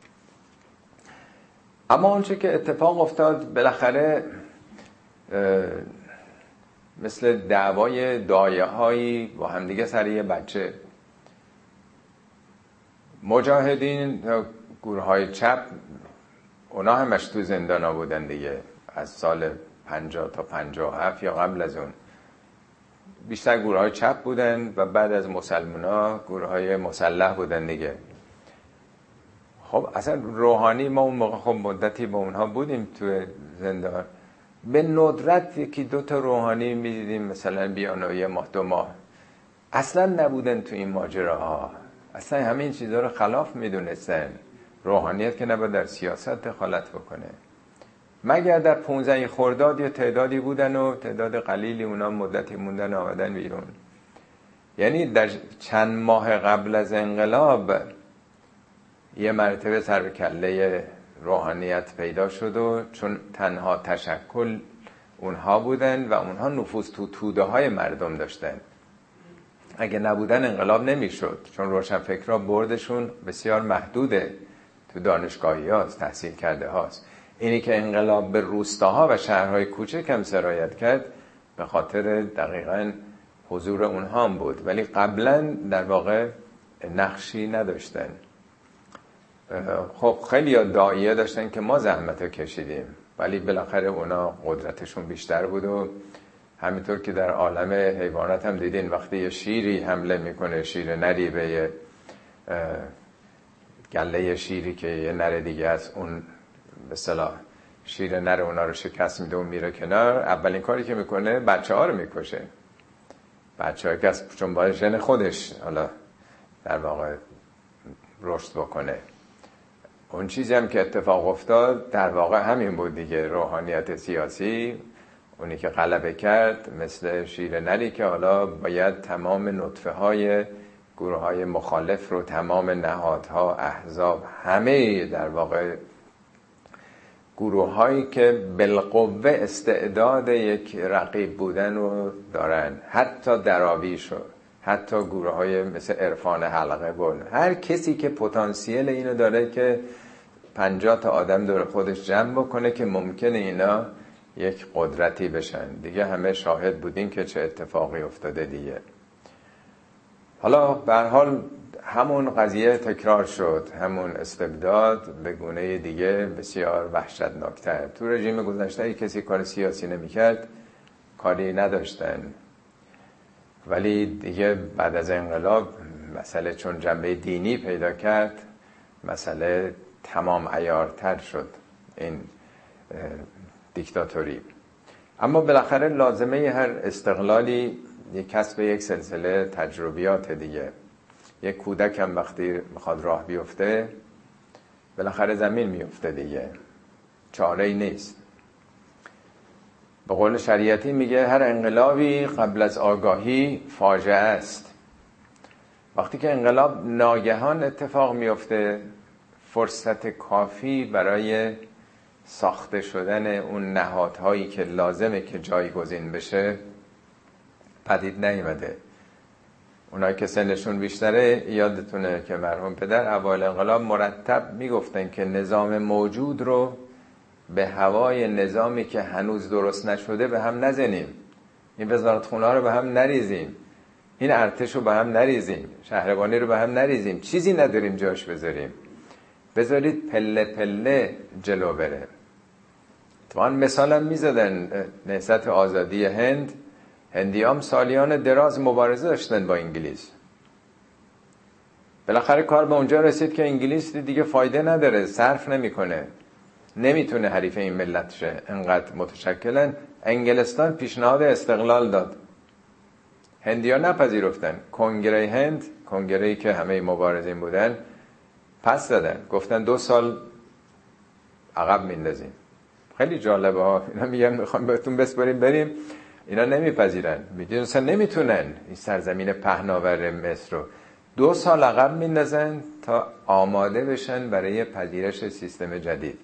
اما اونچه که اتفاق افتاد بالاخره مثل دعوای دایه هایی با همدیگه سر یه بچه، مجاهدین گروه های چپ اونا همش تو زندان ها بودن دیگه، از سال پنجاه تا پنجاه و هفت یا قبل از اون بیشتر گروه های چپ بودن و بعد از مسلمان ها گروه های مسلح بودن دیگه. خب اصلا روحانی ما اون موقع خب مدتی با اونها بودیم تو زندان، به ندرت یکی دو تا روحانی میدیدیم مثلا بیان و یه ماه دو ماه، اصلا نبودن تو این ماجراها، اصلا همین چیزها رو خلاف میدونستن. روحانیت که نباید در سیاست دخالت بکنه، مگر در پونزده خرداد یا تعدادی بودن و تعداد قلیلی اونا مدتی موندن آمدن بیرون. یعنی در چند ماه قبل از انقلاب یه مرتبه سر به کله روحانیت پیدا شد و چون تنها تشکل اونها بودن و اونها نفوذ تو توده های مردم داشتن، اگه نبودن انقلاب نمیشد، چون روشنفکرها بردشون بسیار محدوده، تو دانشگاهی هاست، تحصیل کرده هاست. اینی که انقلاب به روستاها و شهرهای کوچک هم سرایت کرد به خاطر دقیقاً حضور اونها هم بود، ولی قبلا در واقع نقشی نداشتن. خب خیلی داعیه داشتن که ما زحمت رو کشیدیم، ولی بالاخره اونا قدرتشون بیشتر بود و همینطور که در عالم حیوانات هم دیدین وقتی یه شیری حمله میکنه، شیر نری به یه گله شیری که یه نر دیگه از اون به اصطلاح شیر نر اونا رو شکست میده و میره کنار، اولین کاری که میکنه بچه ها رو میکشه. بچه ها که از چون باید ژن خودش حالا در واقع رشد بکنه. اون چیزی هم که اتفاق افتاد در واقع همین بود دیگه، روحانیت سیاسی اونی که غلبه کرد، مثل شیر نری که حالا باید تمام نطفه های گروه های مخالف رو، تمام نهادها، احزاب، همه در واقع گروه هایی که بالقوه استعداد یک رقیب بودن رو دارن، حتی دراویش رو، حتی گروه های مثل عرفان حلقه بود، هر کسی که پتانسیل اینو داره که پنجاه تا آدم دور خودش جمع بکنه که ممکنه اینا یک قدرتی بشن دیگه. همه شاهد بودین که چه اتفاقی افتاده دیگه. حالا به هر حال همون قضیه تکرار شد، همون استبداد به گونه دیگه بسیار وحشتناکتر. تو رژیم گذشته کسی کار سیاسی نمی‌کرد، کاری نداشتن، ولی دیگه بعد از انقلاب مسئله چون جنبه دینی پیدا کرد، مسئله تمام عیارتر شد این دیکتاتوری. اما بالاخره لازمه هر استقلالی یک کسب یک سلسله تجربیات دیگه. یک کودک هم وقتی میخواد راه بیفته بالاخره زمین میفته دیگه، چاره‌ای نیست. به قول شریعتی میگه هر انقلابی قبل از آگاهی فاجعه است. وقتی که انقلاب ناگهان اتفاق میفته، فرصت کافی برای ساخته شدن اون نهادهایی که لازمه که جایگزین بشه پدید نیامده. اونایی که سنشون بیشتره یادتونه که مرحوم پدر اول انقلاب مرتب میگفتن که نظام موجود رو به هوای نظامی که هنوز درست نشده به هم نزنیم، این وزارت خونه ها رو به هم نریزیم، این ارتش رو به هم نریزیم، شهربانی رو به هم نریزیم، چیزی نداریم جاش بذاریم، بذارید پله پله جلو بره. اتفاقاً مثال هم میزدن نهضت آزادی هند، هندیام سالیان دراز مبارزه داشتن با انگلیس، بالاخره کار به اونجا رسید که انگلیس دیگه فایده نداره، صرف نمیکنه، نمیتونه حریف این ملت شه، انقدر متشکلن. انگلستان پیشنهاد استقلال داد، هندیان نپذیرفتن. کنگره هند، کنگره‌ای که همه مبارزین بودن، پس دادن، گفتن دو سال عقب میندازیم. خیلی جالبه ها، اینا میگن میخوام بهتون بسپاریم بریم، اینا نمیپذیرن، میگن اصلا نمیتونن این سرزمین پهناور مصر رو دو سال عقب میندازن تا آماده بشن برای پذیرش سیستم جدید.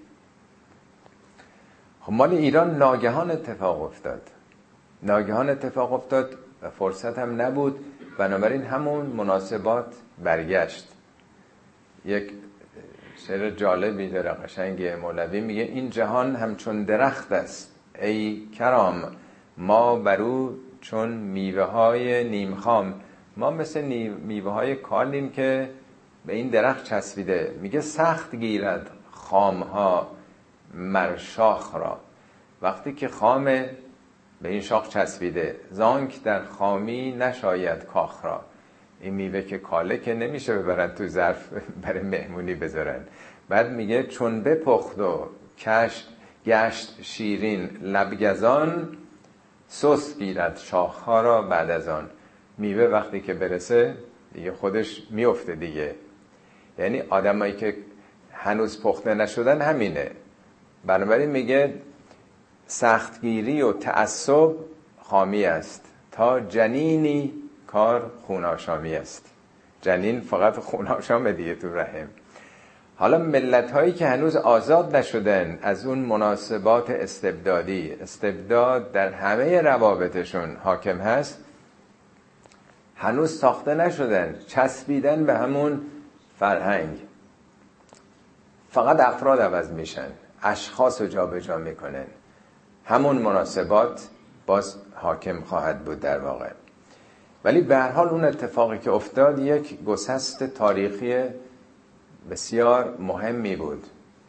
خب مال ایران ناگهان اتفاق افتاد، ناگهان اتفاق افتاد و فرصت هم نبود، بنابراین همون مناسبات برگشت. یک شعر جالبی داره قشنگ مولوی، میگه این جهان همچون درخت است ای کرام، ما برو چون میوه های نیم خام. ما مثل میوه های کالیم که به این درخت چسبیده. میگه سخت گیرد خام ها مر شاخ را، وقتی که خامه به این شاخ چسبیده، زانک در خامی نشاید کاخ را. این میوه که کاله که نمیشه ببرن تو ظرف برای مهمونی بذارن. بعد میگه چون بپخت و کشت گشت شیرین لبگزان، سست گیرد شاخها را بعد از آن. میوه وقتی که برسه دیگه خودش میفته دیگه. یعنی آدمایی که هنوز پخته نشدن همینه. بنابراین میگه سختگیری و تعصب خامی است، تا جنینی کار خوناشامی است. جنین فقط خوناشامه دیگه تو رحم. حالا ملت هایی که هنوز آزاد نشدن از اون مناسبات استبدادی، استبداد در همه روابطشون حاکم هست، هنوز ساخته نشدن، چسبیدن به همون فرهنگ. فقط افراد عوض میشن، اشخاص رو جا به جا میکنن، همون مناسبات باز حاکم خواهد بود در واقع. ولی به هر حال اون اتفاقی که افتاد یک گسست تاریخی بسیار مهمی بود.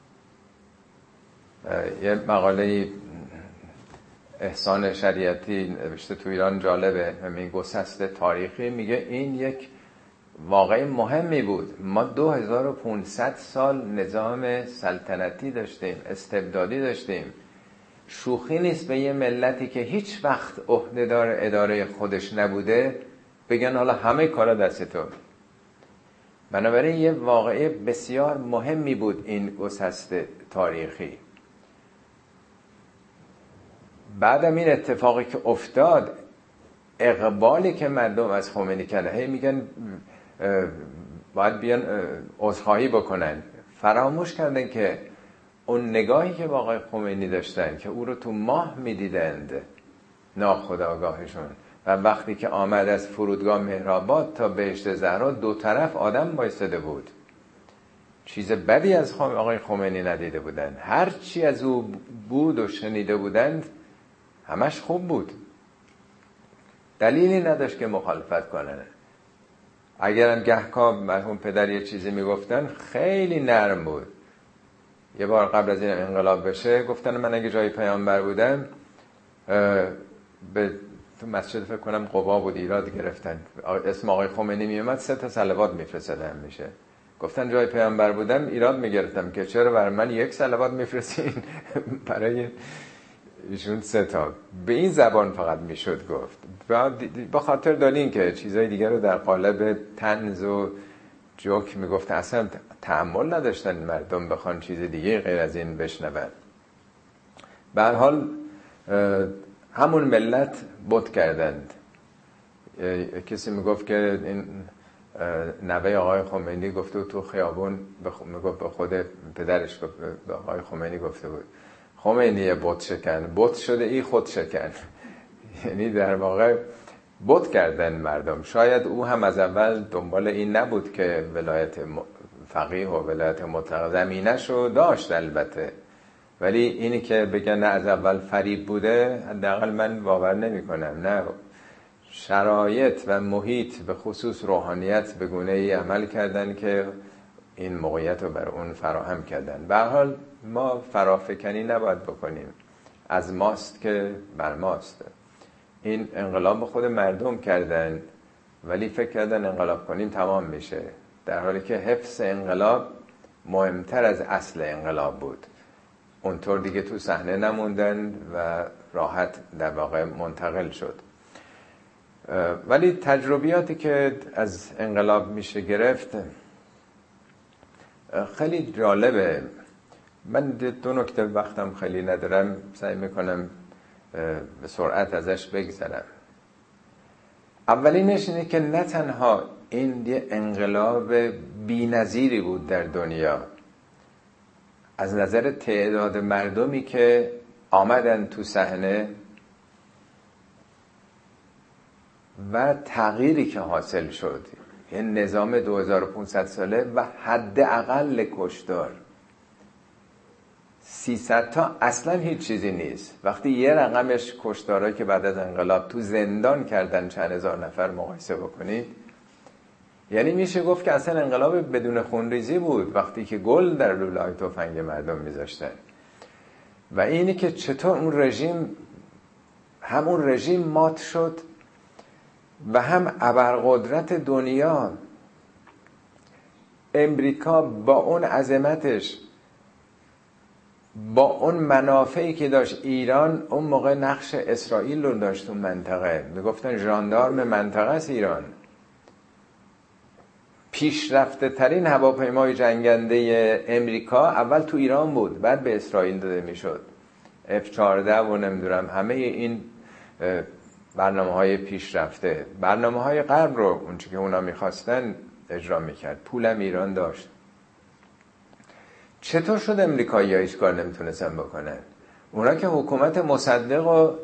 یه مقاله احسان شریعتی نوشته تو ایران، جالبه، همین گسست تاریخی، میگه این یک واقعی مهمی بود. ما دو هزار و پانصد سال نظام سلطنتی داشتیم، استبدادی داشتیم. شوخی نیست به یه ملتی که هیچ وقت عهدهدار اداره خودش نبوده بگن حالا همه کارا دست تو. بنابراین یه واقعه بسیار مهمی بود این گسست تاریخی. بعدم این اتفاقی که افتاد، اقبالی که مردم از خمینی کردن، هی میگن باید بیان عذرخواهی بکنن، فراموش کردن که اون نگاهی که با آقای خمینی داشتن که او رو تو ماه میدیدند ناخودآگاهشون، و وقتی که آمد از فرودگاه مهرآباد تا بهشت زهرا دو طرف آدم بایستاده بود، چیز بدی از آقای خمینی ندیده بودن. هر چی از او بود و شنیده بودند همش خوب بود، دلیلی نداشت که مخالفت کنن. اگرم گهکا مرحوم پدر یه چیزی میگفتن خیلی نرم بود. یه بار قبل از این انقلاب بشه گفتن من اگه جای پیامبر بودم به تو مسجد فکر کنم قبا بود ایراد گرفتن، اسم آقای خمینی میومد سه تا صلوات میفرستادم میشه. گفتن جای پیامبر بودم ایراد میگرفتم که چرا برای من یک صلوات میفرستین برای ایشون سه تا. به این زبان فقط میشد گفت. با خاطر دارین که چیزای دیگر رو در قالب طنز و جوک میگفت، اصلا تحمل نداشتن مردم بخوان چیز دیگه غیر از این بشنون. به هر حال همون ملت بت کردند. کسی میگفت که این نوه آقای خمینی گفته تو خیابون، میگفت به خود پدرش، به آقای خمینی گفته بود خمینی بت شکن، بت شده ای خود شکن. یعنی در واقع بت کردن مردم. شاید او هم از اول دنبال این نبود که ولایت فقیه و ولایت مطلق زمینش رو داشت البته، ولی اینی که بگن نه از اول فریب بوده، حداقل من باور نمی کنم. نه، شرایط و محیط به خصوص روحانیت به گونه ای عمل کردن که این موقعیت رو بر اون فراهم کردن. به هر حال ما فرافکنی نباید بکنیم، از ماست که بر ماست. این انقلاب خود مردم کردن، ولی فکر کردن انقلاب کنیم تمام میشه، در حالی که حفظ انقلاب مهمتر از اصل انقلاب بود. اونطور دیگه تو صحنه نموندن و راحت در واقع منتقل شد. ولی تجربیاتی که از انقلاب میشه گرفت، خیلی جالبه. من دو نکته وقتم خیلی ندارم، سعی میکنم به سرعت ازش بگذرم. اولینش اینه که نه تنها این یه انقلاب بی‌نظیری بود در دنیا از نظر تعداد مردمی که آمدن تو صحنه و تغییری که حاصل شد، یه نظام دو هزار و پانصد ساله و حداقل کشتار. سیصد تا اصلا هیچ چیزی نیست. وقتی یه رقمش کشتارهایی که بعد از انقلاب تو زندان کردن چند هزار نفر مقایسه بکنید، یعنی میشه گفت که اصلا انقلاب بدون خونریزی بود وقتی که گل در لوله‌های تفنگ مردم میذاشتن. و اینی که چطور اون رژیم همون رژیم مات شد و هم ابرقدرت دنیا امریکا با اون عظمتش، با اون منافعی که داشت، ایران اون موقع نقش اسرائیل رو داشت اون منطقه، میگفتن ژاندارم منطقه است ایران. پیشرفته ترین هواپیمای جنگنده امریکا اول تو ایران بود، بعد به اسرائیل داده میشد. اف چهارده و نمیدونم همه این برنامه های پیشرفته، برنامه های غرب رو اونچه که اونا میخواستن اجرا میکرد. پولم ایران داشت. چطور شد امریکایی ها هیچ کار نمیتونستن بکنن؟ اونا که حکومت مصدق و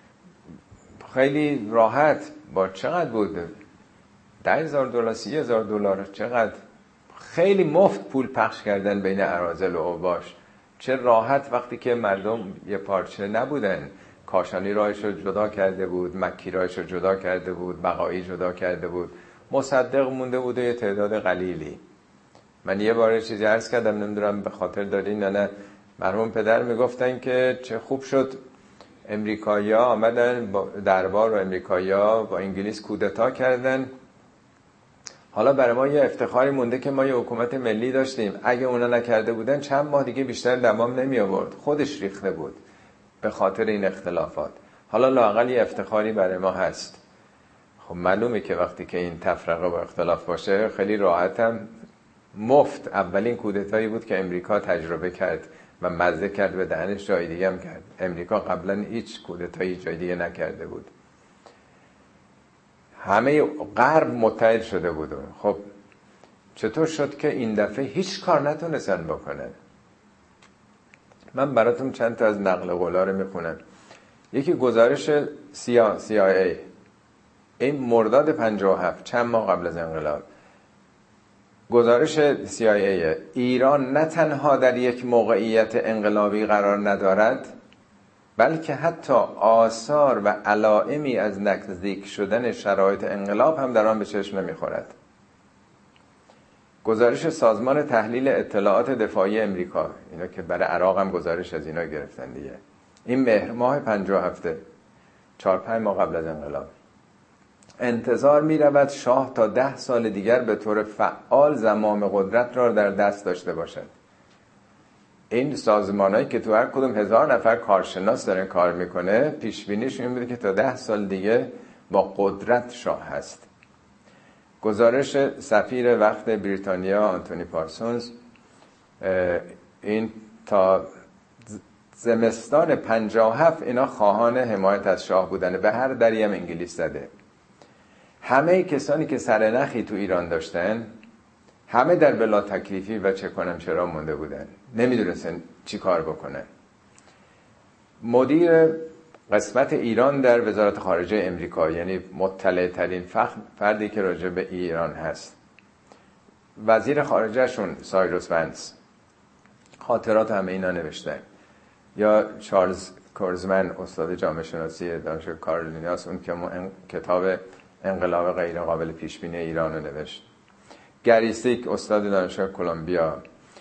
خیلی راحت با چقدر بود؟ ده هزار دلار، سی هزار دلار، چقدر خیلی مفت پول پخش کردن بین اراذل و اوباش. چه راحت وقتی که مردم یه پارچه نبودن. کاشانی راهش رو جدا کرده بود، مکی راهش رو جدا کرده بود، بقایی جدا کرده بود، مصدق مونده بوده یه تعداد قلیلی. من یه بار چیزی عرض کردم، نمیدونم به خاطر دارین یا نه، مرحوم پدر میگفتن که چه خوب شد امریکایی‌ها آمدن با دربار و امریکایی‌ها با انگلیس کودتا کردن. حالا برای ما یه افتخاری مونده که ما یه حکومت ملی داشتیم. اگه اونا نکرده بودن چند ماه دیگه بیشتر دمام نمی آورد، خودش ریخته بود به خاطر این اختلافات. حالا لااقل یه افتخاری برای ما هست. خب معلومه که وقتی که این تفرقه و اختلاف باشه خیلی راحتم مفت. اولین کودتایی بود که امریکا تجربه کرد و مزه کرد به دهنش، جای دیگه هم کرد. امریکا قبلا هیچ کودتایی جای دیگه نکرده بود. همه غرب متحد شده بود. خب چطور شد که این دفعه هیچ کار نتونستن بکنن؟ من براتون چند تا از نقل قولا رو میخونم. یکی گزارش سی آی ای این مرداد پنجاه و هفت، چند ماه قبل از انقلاب. گزارش سی آی ای ایران نه تنها در یک موقعیت انقلابی قرار ندارد، بلکه حتی آثار و علائمی از نزدیک شدن شرایط انقلاب هم در آن به چشم نمیخورد. گزارش سازمان تحلیل اطلاعات دفاعی امریکا، اینا که برای عراق هم گزارش از اینا گرفتن دیگه، این مهر ماه پنجاه هفته، چهار پنج ماه قبل از انقلاب. انتظار می رود شاه تا ده سال دیگر به طور فعال زمام قدرت را در دست داشته باشد. این سازمانایی که تو هر کدوم هزار نفر کارشناس دارن کار میکنه، پیش بینیش این بوده که تا ده سال دیگه با قدرت شاه هست. گزارش سفیر وقت بریتانیا آنتونی پارسونز، این تا زمستان پنجاه و هفت اینا خواهان حمایت از شاه بودن، به هر دری هم انگلیس زده. همه کسانی که سرنخی تو ایران داشتن همه در بلا تکلیفی و چه کنم چرا مونده بودن، نمیدونستن چی کار بکنن. مدیر قسمت ایران در وزارت خارجه امریکا، یعنی مطلع ترین فردی که راجع به ایران هست، وزیر خارجه شون سایروس ونس، خاطرات همه اینا نوشتن. یا چارلز کورزمن استاد جامعه شناسی دانشگاه کارولیناس، اون که کتاب انقلاب غیر قابل پیش بینی ایران رو نوشت. گری سیک استاد دانشگاه کلمبیا،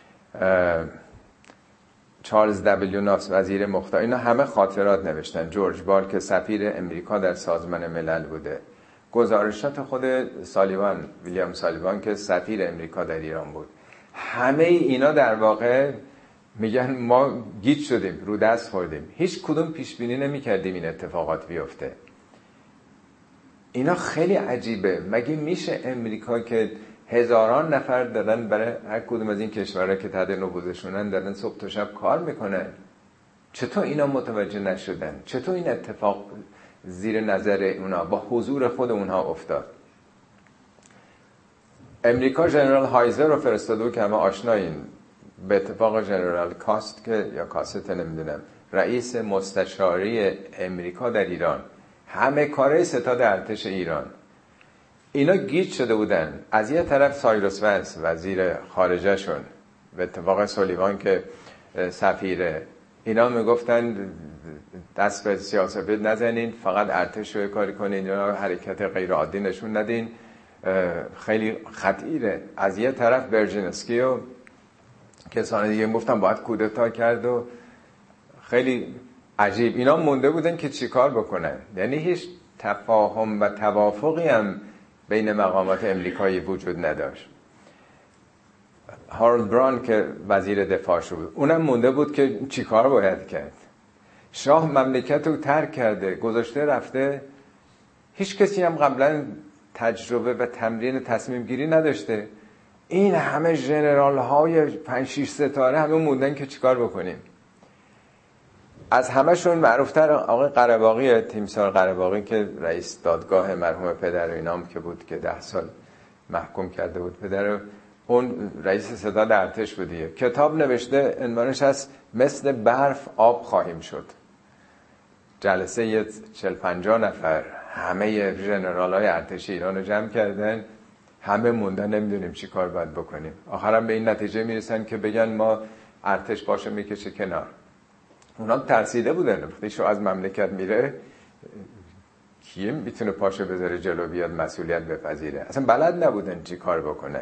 چارلز دبلیو ناس وزیر مختار، اینا همه خاطرات نوشتن. جورج بال که سفیر امریکا در سازمان ملل بوده. گزارشات خود سالیوان، ویلیام سالیوان که سفیر امریکا در ایران بود. همه اینا در واقع میگن ما گیج شدیم، رو دست خوردیم، هیچ کدوم پیش بینی نمی‌کردیم این اتفاقات بیفته. اینا خیلی عجیبه. مگه میشه امریکا که هزاران نفر دارن برای هر کدوم از این کشورها که تحت نفوذشونن دارن صبح تا شب کار میکنن. چطور اینا متوجه نشدن؟ چطور این اتفاق زیر نظر اونا با حضور خود اونها افتاد؟ امریکا ژنرال هایزر رو فرستاده بود که همه آشنایین، به اتفاق ژنرال کاست که یا کاست نمیدونم رئیس مستشاری امریکا در ایران، همه کاره ستاد ارتش ایران. اینا گیج شده بودن. از یه طرف سایروس ونس وزیر خارجه شون، به اتفاق سولیوان که سفیره، اینا میگفتن دست به سیاست نزنین، فقط ارتش رو کاری کنین، یا حرکت غیر عادی نشون ندین، خیلی خطیره. از یه طرف برژینسکی و کسان دیگه گفتن باید کودتا کرد و خیلی عجیب. اینا مونده بودن که چیکار بکنن. یعنی هیچ تفاهم و توافقی هم بین مقامات امریکایی وجود نداشت. هارولد بران که وزیر دفاع بود، اونم مونده بود که چیکار باید کرد. شاه مملکت رو ترک کرده، گذاشته رفته. هیچ کسی هم قبلا تجربه و تمرین تصمیم گیری نداشته. این همه ژنرال های پنج شش ستاره همه موندن که چیکار بکنیم. از همشون معروفتر آقای قره‌باقی، تیمسار قره‌باقی که رئیس دادگاه مرحوم پدر اینام که بود که ده سال محکوم کرده بود پدر، اون رئیس ستاد ارتش بودیه. کتاب نوشته، عنوانش هست مثل برف آب خواهیم شد. جلسه یه چل پنجاه نفر همه ژنرال های ارتش ایران رو جمع کردن، همه موندن نمیدونیم چی کار باید بکنیم. آخرم به این نتیجه میرسن که بگن ما ارتش باشه میکشه کنار. اونا ترسیده بودن، وقتی شو از مملکت میره کیه میتونه پاشه بذاره جلو بیاد مسئولیت بپذیره؟ اصلا بلد نبودن چی کار بکنن.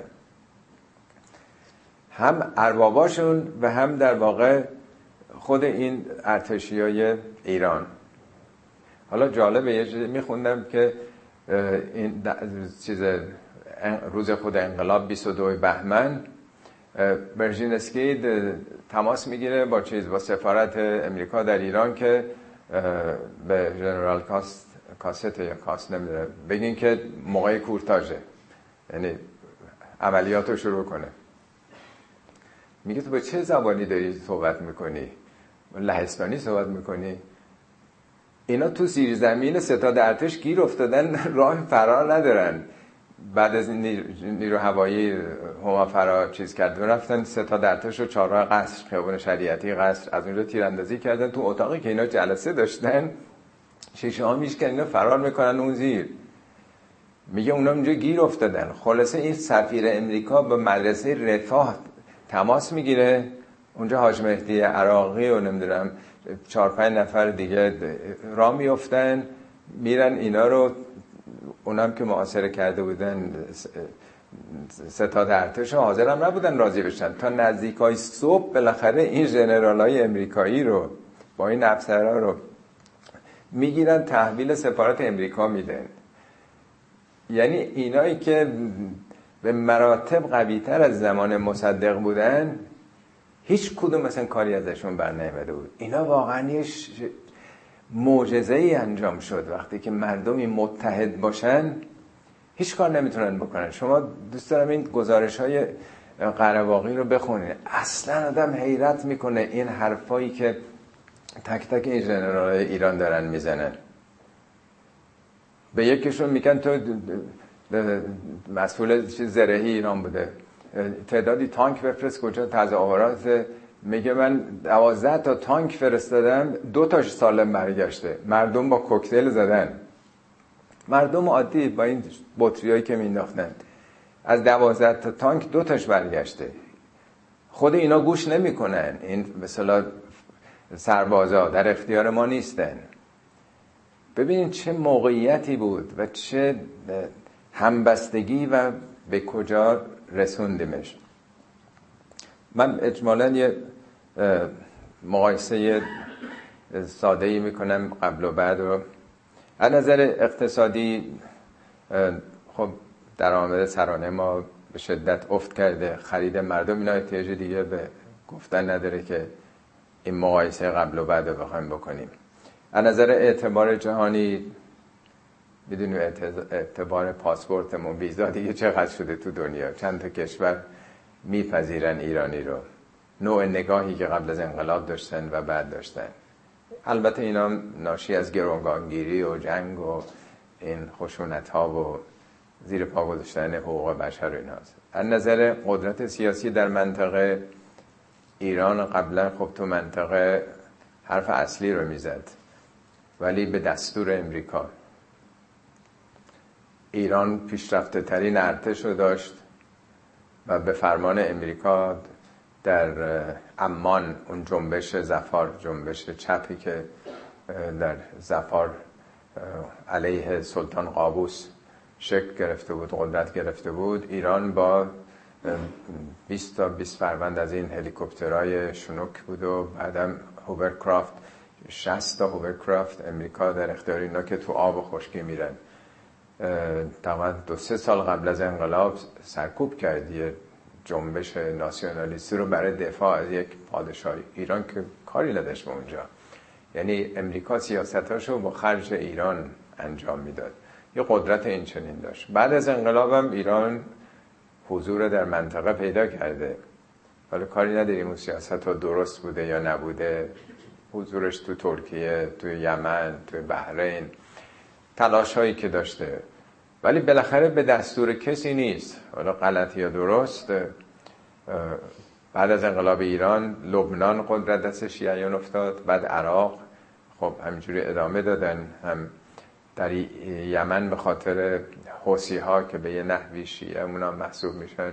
هم ارباباشون و هم در واقع خود این ارتشیای ایران. حالا جالبه، یه چیزی میخوندم که این چیز روز خود انقلاب بیست و دو بهمن برژینسکی تماس میگیره با چیز با سفارت امریکا در ایران که به ژنرال کاست کاست یا کاست نمیدونم بگین که موقع کورتاژه، یعنی عملیاتو شروع کنه. میگه تو به چه زبانی داری صحبت میکنی؟ لهستانی صحبت میکنی؟ اینا تو زیر زمین ستاد ارتش گیر افتادن، راه فرار ندارن. بعد از این نیرو هوایی هما فرار چیز کرد و رفتن ستاد ارتش رو چهارراه قصر، خیابان شریعتی قصر، از اونجا تیراندازی کردن تو اتاقی که اینا جلسه داشتن. شیشه ها میشکن، اینا فرار میکنن اون زیر. میگه اونا اونجا گیر افتادن. خلاصه این سفیر امریکا به مدرسه رفاه تماس میگیره، اونجا حاج مهدی عراقی و نمیدونم چهار پنج نفر دیگه راه میافتن میرن اینا رو، اونم که محاصره کرده بودن ستاد ارتش حاضر هم نبودن راضی بشن. تا نزدیکای صبح بالاخره این ژنرالای امریکایی رو با این افسرها رو میگیرن تحویل سفارت امریکا میدن. یعنی اینایی که به مراتب قوی‌تر از زمان مصدق بودن هیچ کدوم مثلا کاری ازشون بر نیامده بود. اینا واقعا یه معجزه‌ای انجام شد. وقتی که مردمی متحد باشن هیچ کار نمیتونن بکنن. شما دوست دارم این گزارش‌های قره‌باقی رو بخونید. اصلا آدم حیرت میکنه این حرفایی که تک تک این ژنرال‌های ایران دارن میزنن. به یکیشون میگن تو مسئول زرهی ایران بوده، تعدادی تانک بفرست کجا، تظاهرات. میگه من دوازده تا تانک فرستادم، دو تاش سالم برگشته. مردم با کوکتل زدن، مردم عادی با این بطریایی که مینداختن. از دوازده تا تانک دو تاش برگشته. خود اینا گوش نمیکنن. این مثلا سربازا در اختیار ما نیستن. ببینید چه موقعیتی بود و چه همبستگی و به کجا رسوندیمش. من اجمالاً یه مقایسه ساده‌ای میکنم قبل و بعد رو. از نظر اقتصادی خب درآمد سرانه ما به شدت افت کرده، خرید مردم، اینا احتیاج دیگه به گفتن نداره که این مقایسه قبل و بعد رو بخوایم بکنیم. از نظر اعتبار جهانی بدون اعتبار پاسپورتمون ویزا دیگه چقدر شده تو دنیا، چند تا کشور میپذیرن ایرانی رو، نوع نگاهی که قبل از انقلاب داشتن و بعد داشتن. البته اینا ناشی از گروگانگیری و جنگ و این خشونت ها و زیر پا گذاشتن حقوق بشر و ایناست. از نظر قدرت سیاسی در منطقه، ایران قبلا خب تو منطقه حرف اصلی رو میزد، ولی به دستور امریکا. ایران پیشرفته ترین ارتش رو داشت و به فرمان امریکا در عمان اون جنبش ظفار، جنبش چپی که در ظفار علیه سلطان قابوس شکل گرفته بود، قدرت گرفته بود، ایران با بیست تا بیست فروند از این هلیکوپترهای شنوک بود و بعدم هوورکرافت، شصت تا هوورکرافت امریکا در اختیار اینا که تو آب و خشکی میرن. تقریبا دو سه سال قبل از انقلاب سرکوب کرد یه جنبش ناسیونالیستی رو برای دفاع از یک پادشاهی. ایران که کاری نداشت به اونجا، یعنی امریکا سیاستاشو با خرج ایران انجام میداد، یه قدرت این چنین داشت. بعد از انقلابم ایران حضور در منطقه پیدا کرده، ولی کاری نداریم اون سیاست ها درست بوده یا نبوده. حضورش تو ترکیه، تو یمن، تو بحرین، تلاش هایی که داشته، ولی بالاخره به دستور کسی نیست، حالا غلط یا درست. بعد از انقلاب ایران لبنان قدرت دست شیعیان افتاد، بعد عراق خب همینجوری ادامه دادن، هم در یمن به خاطر حوثی ها که به یه نحوی شیعه اونا محسوب میشن،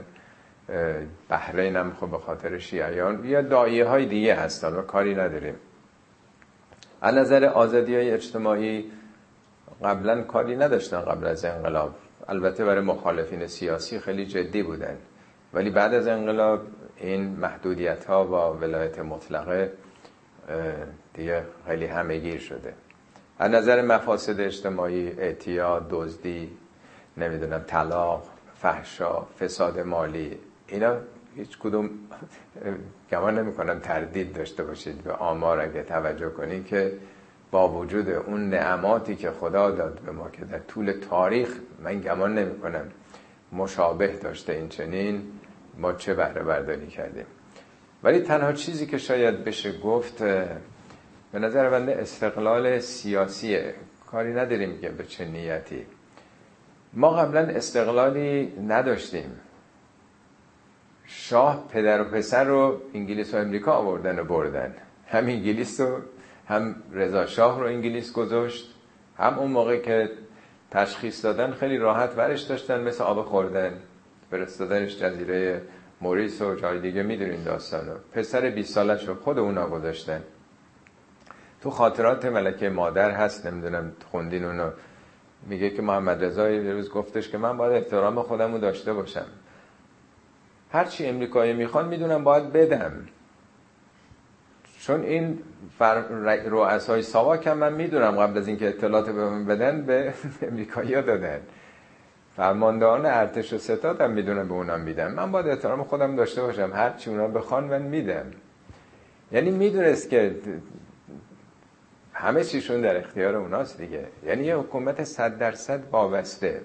بحرین هم خب به خاطر شیعیان، یا داعیه های دیگه هستن و کاری نداریم. از نظر آزادی های اجتماعی قبلا کاری نداشتن قبل از انقلاب، البته برای مخالفین سیاسی خیلی جدی بودن، ولی بعد از انقلاب این محدودیت ها با ولایت مطلقه دیگه خیلی همه‌گیر شده. از نظر مفاسد اجتماعی، اعتیاد، دزدی، نمیدونم طلاق، فحشا، فساد مالی، اینا هیچ کدوم گمان نمی کنم تردید داشته باشید به آمار اگه توجه کنید که با وجود اون نعماتی که خدا داد به ما که در طول تاریخ من گمان نمی کنم مشابه داشته این چنین، ما چه بهره برداری کردیم. ولی تنها چیزی که شاید بشه گفت به نظر بنده استقلال سیاسیه. کاری نداریم که به چه نیتی. ما قبلا استقلالی نداشتیم. شاه پدر و پسر رو انگلیس و امریکا آوردن و بردن، هم انگلیس رو، هم رضا شاه رو انگلیس گذاشت، هم اون موقع که تشخیص دادن خیلی راحت ورش داشتن، مثل آب خوردن، فرستادنش جزیره موریس و جای دیگه، میدونین داستانو. پسر بیست سالش رو خود اونا گذاشتن. تو خاطرات ملکه مادر هست، نمیدونم خوندین اونو، میگه که محمد رضا یه روز گفتش که من باید احترام خودمو داشته باشم، هرچی امریکایی میخوان میدونم باید بدم، چون این رؤسای ساواک هم من میدونم قبل از اینکه اطلاعات به من بدن به امریکایی‌ها دادن، فرماندهان ارتش و ستاد هم میدونم به اونا میدم، من باید احترام خودم داشته باشم، هرچی اونا بخوان من میدم. یعنی میدونست که همه چیشون در اختیار اوناست دیگه، یعنی یه حکومت صد درصد وابسته.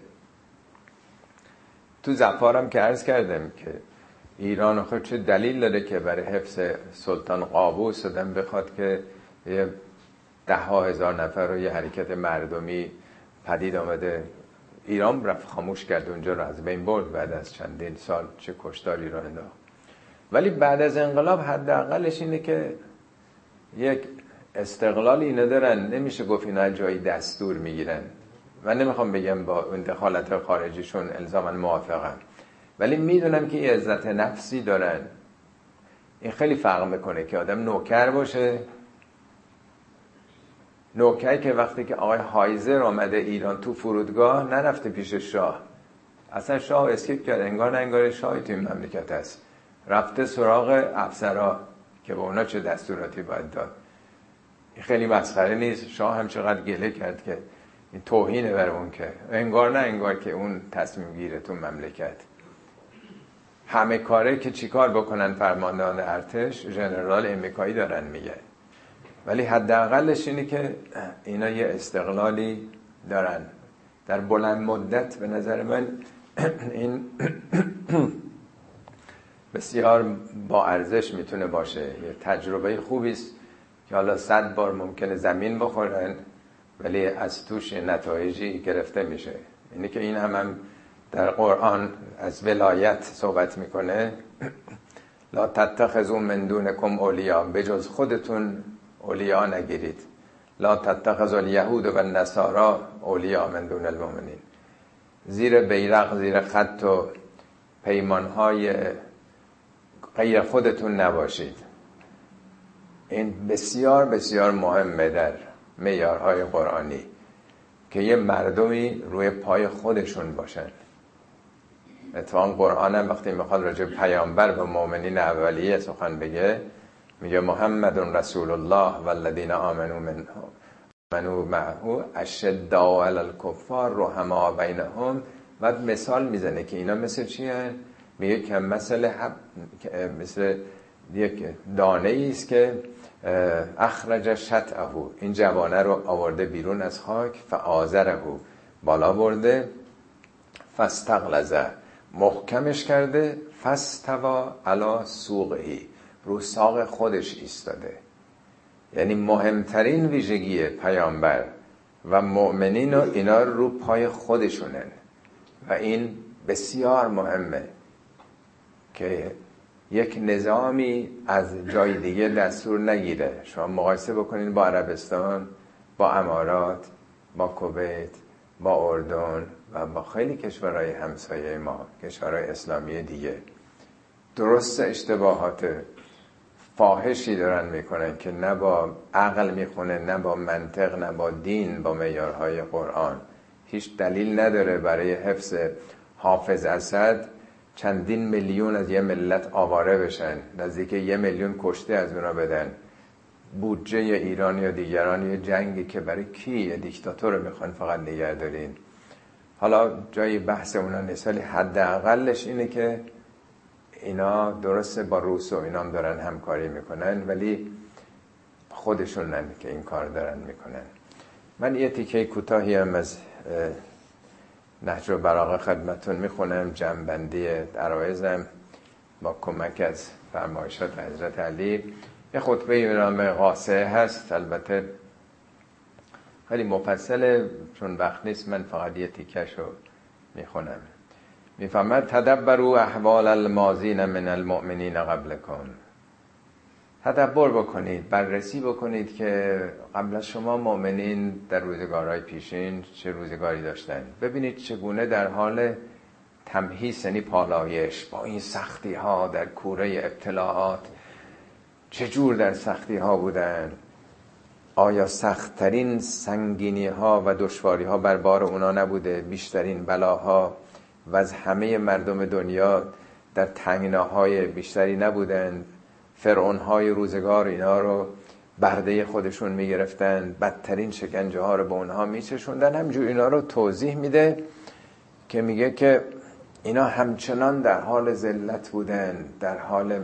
تو ظفارم که عرض کردم که ایران خود چه دلیل داره که برای حفظ سلطان قابوس آدم بخواد که یه ده ها هزار نفر رو یه حرکت مردمی پدید آمده، ایران رفت خاموش کرد اونجا رو، از بین برد بعد از چندین سال، چه کشتاری رو انداخت. ولی بعد از انقلاب حداقلش اینه که یک استقلالی ندارن، نمیشه گفت اینا جایی دستور میگیرن. من نمیخوام بگم با دخالت خارجیشون الزاما موافقم، ولی میدونم که یه عزت نفسی دارن. این خیلی فرق میکنه که آدم نوکر باشه، نوکر که وقتی که آقای هایزر آمده ایران تو فرودگاه نرفته پیش شاه، اصلا شاه اسکیپ کرد، انگار نه انگار شاهی تو این مملکت هست، رفته سراغ افسرها که به اونا چه دستوراتی باید داد. این خیلی مسخره نیست؟ شاه هم چقدر گله کرد که این توهینه بر اون، که انگار نه انگار که اون تصمیم گیره تو مملکت. همه کاره که چیکار بکنن فرماندهان ارتش، ژنرال امریکایی دارن میگه، ولی حداقلش اینه که اینا یه استقلالی دارن. در بلند مدت به نظر من این بسیار با ارزش میتونه باشه. یه تجربه خوبی است که حالا صد بار ممکنه زمین بخورن ولی از توش نتایجی گرفته میشه. اینی که این هم, هم در قرآن از ولایت صحبت میکنه. لا تتخذوا من دونکم اولیاء، به جز خودتون اولیاء نگیرید. لا تتخذوا الیهود و النصارى اولیاء من دون المؤمنین. زیر بیرق، زیر خط و پیمانهای غیر خودتون نباشید. این بسیار بسیار مهمه در معیارهای قرآنی که یه مردمی روی پای خودشون باشن. اتفاقا قرآن هم وقتی میخواد راجع به پیامبر و مؤمنین اولیه سخن بگه میگه محمد رسول الله والذین آمنوا منه منو معه اشداء علی الکفار رحماء بینهم. بعد مثال میزنه که اینا مثل چی هن؟ میگه که مثل حب... مثل یک دانه ای است که اخرج شطأه، این جوانه رو آورده بیرون از خاک، فآزره، بالا برده، فاستغلظ، محکمش کرده، فاستوى علی سوقه، رو ساق خودش ایستاده. یعنی مهمترین ویژگی پیامبر و مؤمنین و اینا رو پای خودشونن و این بسیار مهمه که یک نظامی از جای دیگه دستور نگیره. شما مقایسه بکنین با عربستان، با امارات، با کویت، با اردن و با خیلی کشورهای همسایه ما، کشورهای اسلامی دیگه. درست اشتباهات فاحشی دارن میکنن که نه با عقل میخونه، نه با منطق، نه با دین، با معیارهای قرآن. هیچ دلیل نداره برای حفظ حافظ اسد چندین میلیون از یه ملت آواره بشن، نزدیک یه میلیون کشته از اونا بدن. بودجه ایران یا دیگران یه جنگی که برای کی؟ یه دیکتاتور رو میخوان فقط نگه دارین. حالا جای بحث اونا نیست، ولی حداقلش اینه که اینا درسته با روس و اینا هم دارن همکاری میکنن ولی خودشونن که این کار دارن میکنن. من یه تیکه کوتاهی هم از نهج البلاغه خدمتون میخونم، جمع‌بندی عرایزم با کمک از فرمایشات حضرت علی. یه خطبه به نام قاصعه هست، البته خیلی مفصله چون وقت نیست، من فقط یه تیکش رو میخونم. میفهمد تدبروا احوال الماضین من المؤمنین قبلکم. تدبر بکنید، بررسی بکنید که قبل از شما مؤمنین در روزگارهای پیشین چه روزگاری داشتن. ببینید چگونه در حال تمهیص، یعنی پالایش، با این سختی ها در کوره ابتلاعات چجور در سختی ها بودن. آیا سختترین سنگینی ها و دشواری ها بر بار اونا نبوده؟ بیشترین بلاها و از همه مردم دنیا در تنگناهای بیشتری نبودند؟ فرعون های روزگار اینا رو برده خودشون میگرفتن، بدترین شکنجه ها رو به اونها میچشوندن. همینجور اینا رو توضیح میده که میگه که اینا همچنان در حال ذلت بودن، در حال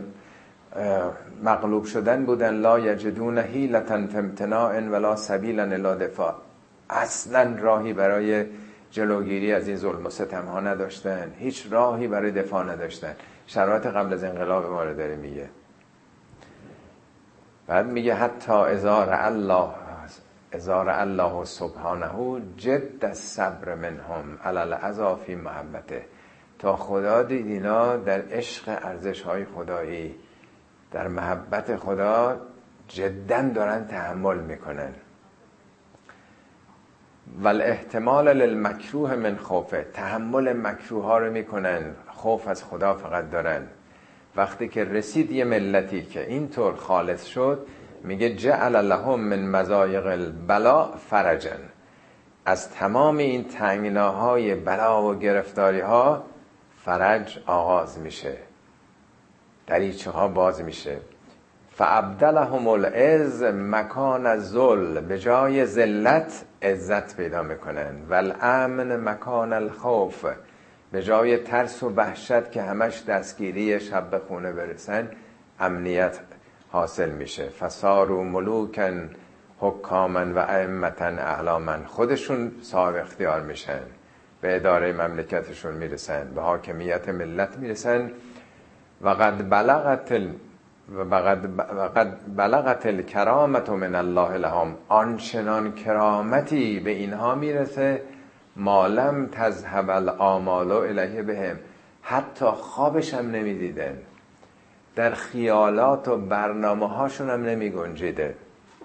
مغلوب شدن بودن. لا یجدون حیلة فی امتناع ولا سبیلا الی دفاع. اصلا راهی برای جلوگیری از این ظلم و ستم ها نداشتن، هیچ راهی برای دفاع نداشتن. شرایط قبل از انقلاب ما رو داره میگه. بعد میگه حتی اذا رأى الله اذا رأى الله سبحانه جد الصبر منهم علی العذا فی محبته. تا خدا دید اینا در عشق ارزش های خدایی، در محبت خدا جداً دارن تحمل میکنن. والاحتمال للمکروه من خوفه. تحمل مکروه ها رو میکنن، خوف از خدا فقط دارن. وقتی که رسید یه ملتی که اینطور خالص شد، میگه جعل لهم من مضایق البلا فرجا. از تمام این تنگناهای بلا و گرفتاری ها فرج آغاز میشه، دریچه ها باز میشه. فابدلهم العز مکان الذل. به جای ذلت عزت پیدا میکنن. والامن مکان الخوف. به جای ترس و وحشت که همش دستگیری شب به خونه برسن، امنیت حاصل میشه. فصاروا ملوکا حکامن و ائمتن اعلامن، خودشون صاحب اختیار میشن، به اداره مملکتشون میرسن، به حاکمیت ملت میرسن. و قد بلغت ال... و قد بلغت الکرامت من الله لهم، آنچنان کرامتی به اینها میرسه ما لم تذهب الآمال الیه بهم، حتی خوابش هم نمیدیدن، در خیالات و برنامه هاشون هم نمی گنجیده.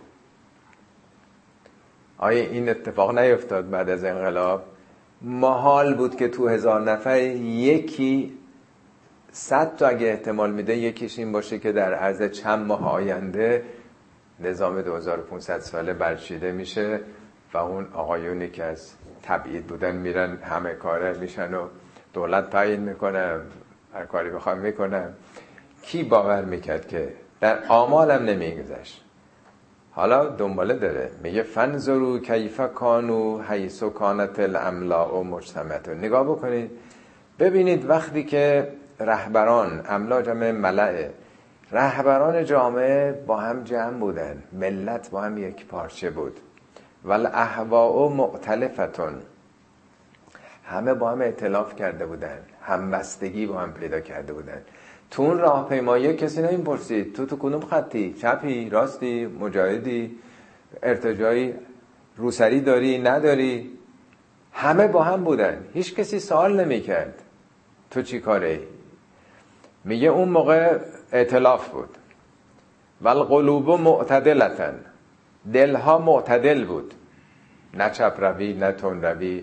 آیا این اتفاق نیفتاد بعد از انقلاب؟ محال بود که تو هزار نفر یکی، صد تا اگه احتمال میده یکیش این باشه که در عرض چند ماه آینده نظام دو هزار و پانصد ساله برچیده میشه و اون آقایونی که از تبعید بودن میرن همه کاره میشن و دولت تعیین میکنه، هر کاری بخوام میکنه. کی باور میکرد که در آمالم نمیگذشت. حالا دنباله داره، میگه فنظروا کیف کانوا حیث کانت الاملاء مجتمعة. نگاه بکنید ببینید وقتی که رهبران، املا جمع ملأ، رهبران جامعه با هم جمع بودن، ملت با هم یک پارچه بود. والاهواء مختلفتون، همه با هم ائتلاف کرده بودن، همبستگی با هم پیدا کرده بودن. تو اون راهپیمایی کسی نمی پرسید تو تو کدوم خطی، چپی، راستی، مجاهدی، ارتجایی، روسری داری، نداری؟ همه با هم بودن، هیچ کسی سوال نمی کرد تو چی کاره. میگه اون موقع ائتلاف بود. والقلوب معتدلتن، دلها معتدل بود، نه چپ روی نه تون روی،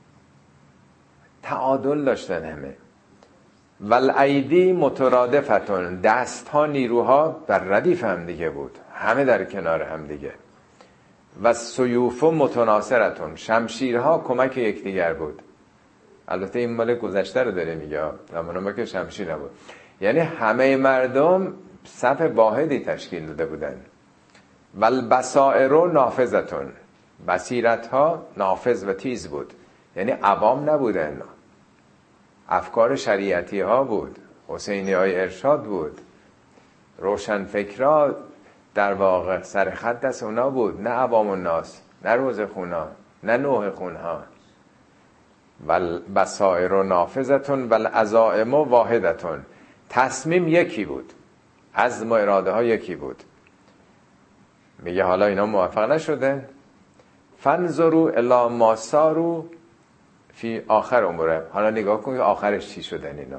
تعادل داشتن همه. والایدی مترادفتون، دست ها، نیروها بر ردیف هم دیگه بود، همه در کنار هم دیگه. و سیوف متناصرتون، شمشیرها کمک یکدیگر بود. البته این مال گذشته رو داره میگه، زمان که شمشیر نبود. یعنی همه مردم صف واحدی تشکیل داده بودن. والبصائر نافذتون، بصیرت ها نافذ و تیز بود، یعنی عوام نبودن، افکار شریعتی ها بود، حسینی های ارشاد بود، روشن فکرها در واقع سر خط دست اونا بود، نه عوام الناس، نه روز خونا، نه نوح خونها. والبصائر نافذتون والعزائم واحدتون، تصمیم یکی بود، عزم و اراده ها یکی بود. میگه حالا اینا موفق نشدن، فانظروا الی ما ساروا فی آخر امره. حالا نگاه کن که آخرش چی شدن اینا.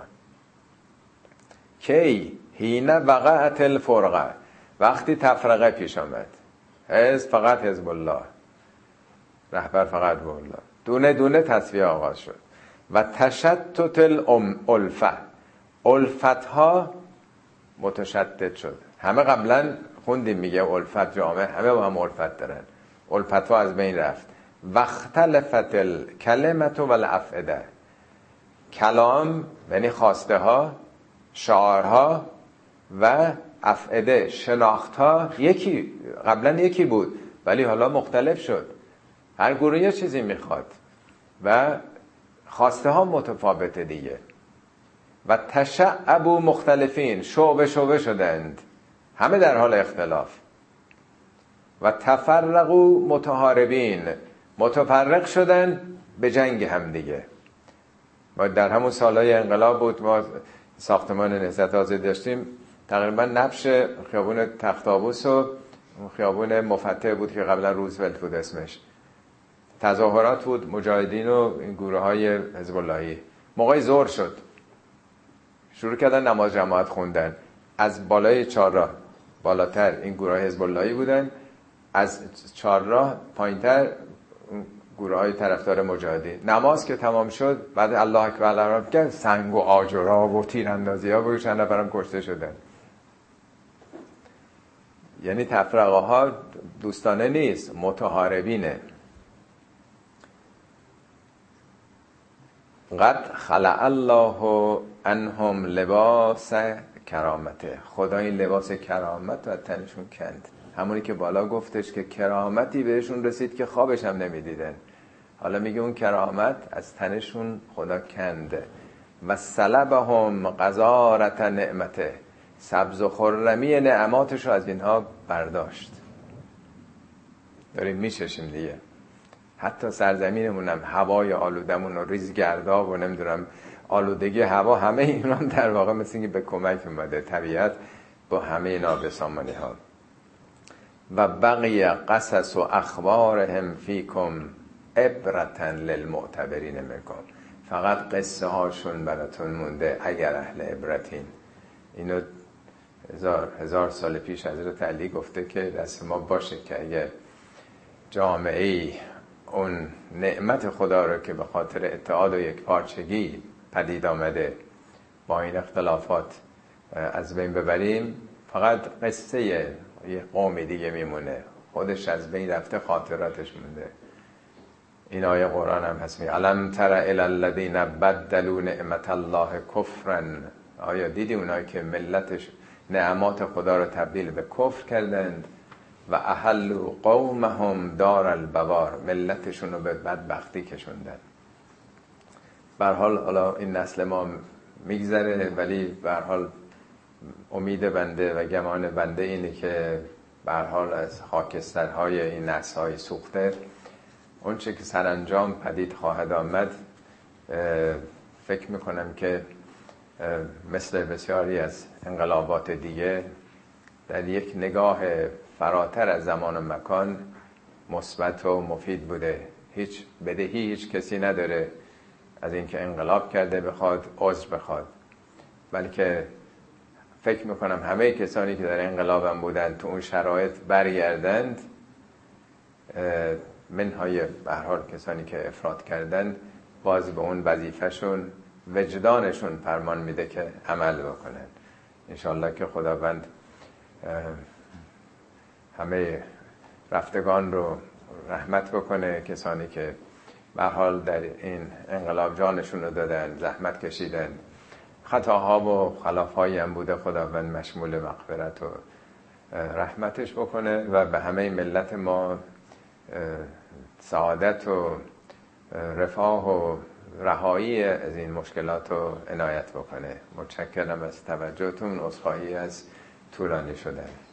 کی حین وقعت الفرقه، وقتی تفرقه پیش آمد، حزب فقط حزب الله، رهبر فقط به الله، دونه دونه تصفیه آغاز شد. و تشتت الالفه، الفت ها متشدد شد. همه قبلا خوندیم میگه الفت جامعه، همه با هم الفت دارن، الفت ها از بین رفت. واختلفت الکلمت والافئده، کلام یعنی خواسته ها، شعارها و افئده شناخت ها یکی، قبلا یکی بود ولی حالا مختلف شد. هر گروه یه چیزی میخواد و خواسته ها متفاوته دیگه. و تشعبوا مختلفین، شعبه شعبه شدند، همه در حال اختلاف. و تفرقوا متحاربین، متفرق شدن به جنگ هم دیگه. ما در همون سالهای انقلاب بود، ما ساختمان نهضت آزادی داشتیم، تقریبا نبش خیابون تخت‌آبوس و خیابون مفتح بود که قبلا روزولت بود اسمش، تظاهرات بود، مجاهدین و این گروه های حزب اللهی. موقع ظهر شد شروع کردن نماز جماعت خوندن، از بالای چهارراه بالاتر این گروه حزب اللهی بودن، از چهارراه پایینتر گروه های طرفدار مجاهدین. نماز که تمام شد بعد الله اکبر الله اکبر، سنگ و آجرها و تیراندازی ها بود، چند نفرم کشته شدن. یعنی تفرقه ها دوستانه نیست، متحاربینه. قد خلع الله عنهم لباس کرامته، خدا این لباس کرامت رو تنشون کند. همونی که بالا گفتش که کرامتی بهشون رسید که خوابش هم نمیدیدن، حالا میگه اون کرامت از تنشون خدا کنده. و سلبهم غزارت نعمته، سبز و خرمی نعماتش رو از اینها برداشت. داریم میششیم دیگه. حتی سرزمینمون هم هوای آلودمون و ریزگردا و نمیدونم آلودگی هوا، همه اینا هم در واقع مثل اینکه به کمک اومده طبیعت با همه نابسامانی ها. و بقیه قصص و اخبارهم فیکم عبرة للمعتبرین منکم. فقط قصه هاشون براتون مونده اگر اهل عبرتین. اینو هزار, هزار سال پیش حضرت علی گفته که دست ما باشه که اگه جامعه ای اون نعمت خدا رو که به خاطر اتحاد و یک پارچگی پدید آمده با این اختلافات از بین ببریم، فقط قصه یه قومی دیگه میمونه، خودش از بین رفته، خاطراتش مونده. این آیه قرآن هم هست می الم تر الی الذین بدلوا نعمت الله کفرا. آیا دیدی اونایی که ملتش نعمات خدا رو تبدیل به کفر کردند؟ و احلوا قومهم دار البوار، ملتشون رو به بدبختی کشوندن. به هر حال حالا این نسل ما میگذره، ولی به هر حال امید بنده و گمان بنده اینه که به هر حال از خاکسترهای این نسل‌های سوخته اون چه که سرانجام پدید خواهد آمد، فکر میکنم که مثل بسیاری از انقلابات دیگه در یک نگاه فراتر از زمان و مکان مثبت و مفید بوده. هیچ بدهی هیچ کسی نداره از اینکه انقلاب کرده بخواد عذر بخواد، بلکه فکر میکنم همه کسانی که در انقلاب هم بودن تو اون شرایط برگردند، منهای به هر حال کسانی که افراط کردند، باز به اون وظیفه‌شون وجدانشون فرمان میده که عمل بکنن. انشالله که خداوند همه رفتگان رو رحمت بکنه، کسانی که به هر حال در این انقلاب جانشون رو دادن، زحمت کشیدن، خطاها و خلافهایی هم بوده، خداوند مشمول مغفرت و رحمتش بکنه و به همه ملت ما سعادت و رفاه و رهایی از این مشکلات رو عنایت بکنه. متشکرم از توجهتون. عذرخواهی از طولانی شدن.